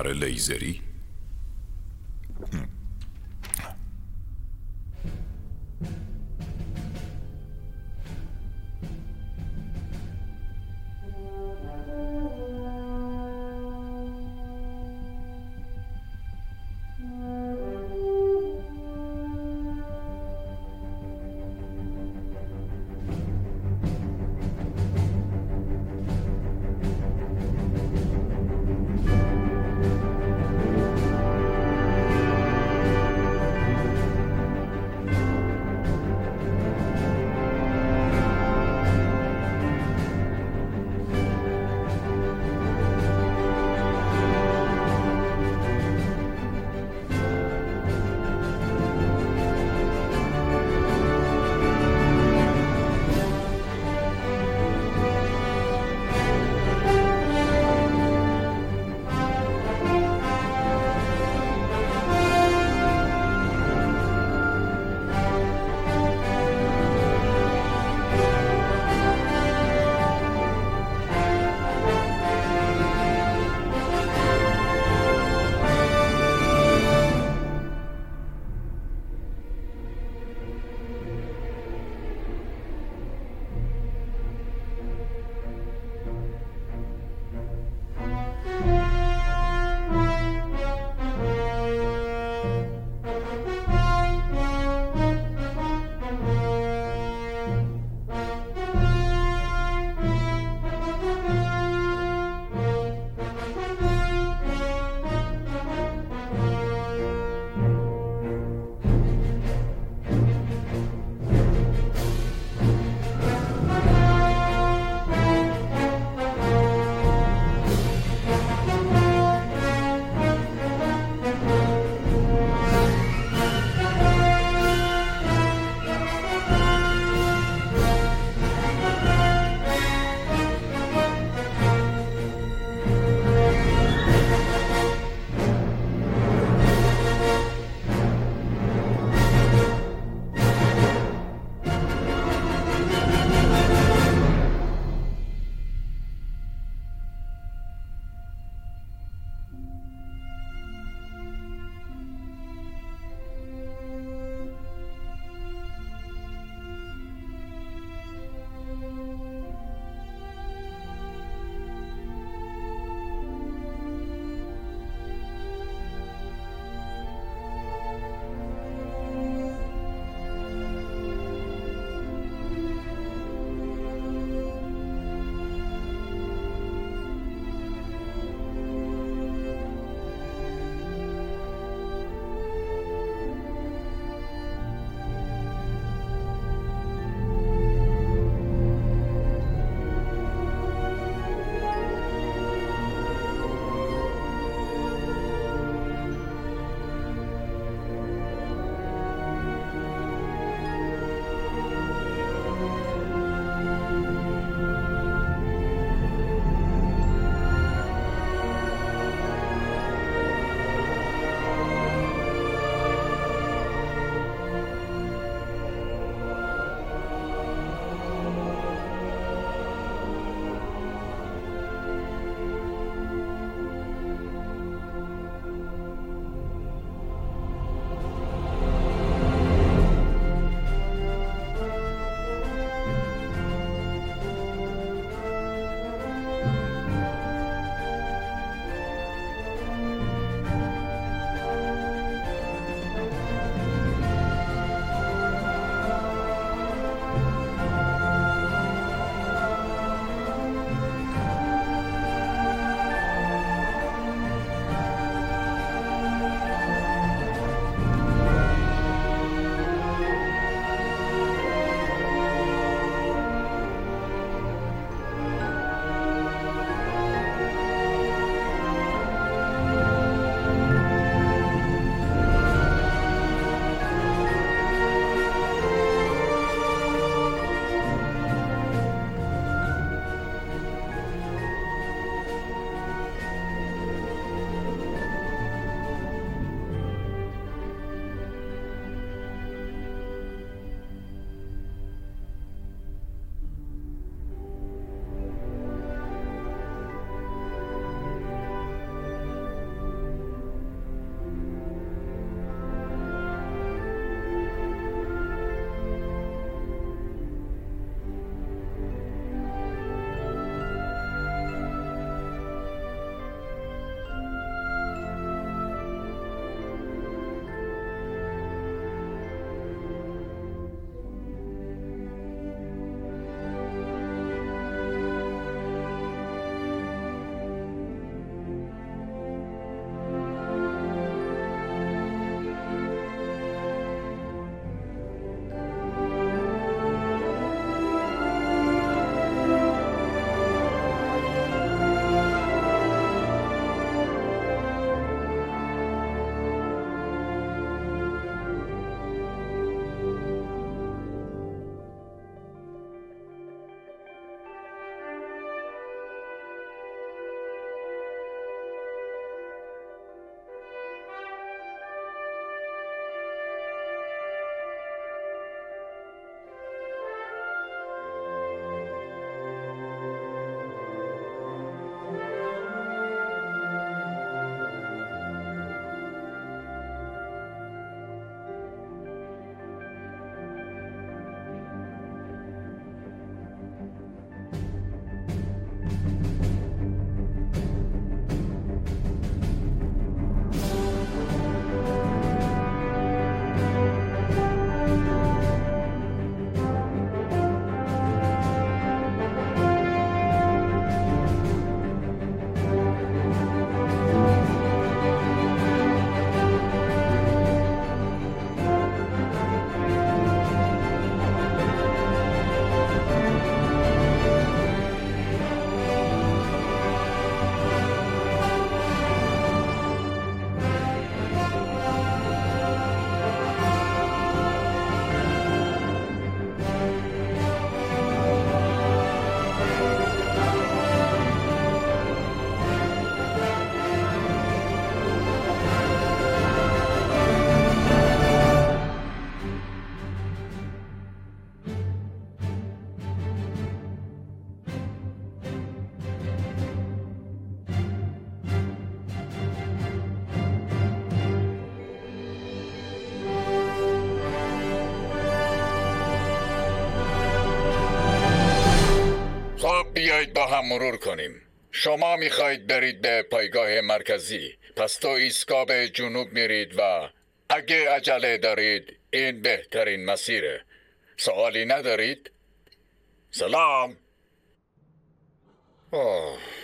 سپر لیزری؟ بیایید با هم مرور کنیم. شما میخواید برید به پایگاه مرکزی، پس تو ایستگاه به جنوب میرید و اگه عجله دارید این بهترین مسیره. سوالی ندارید؟ سلام.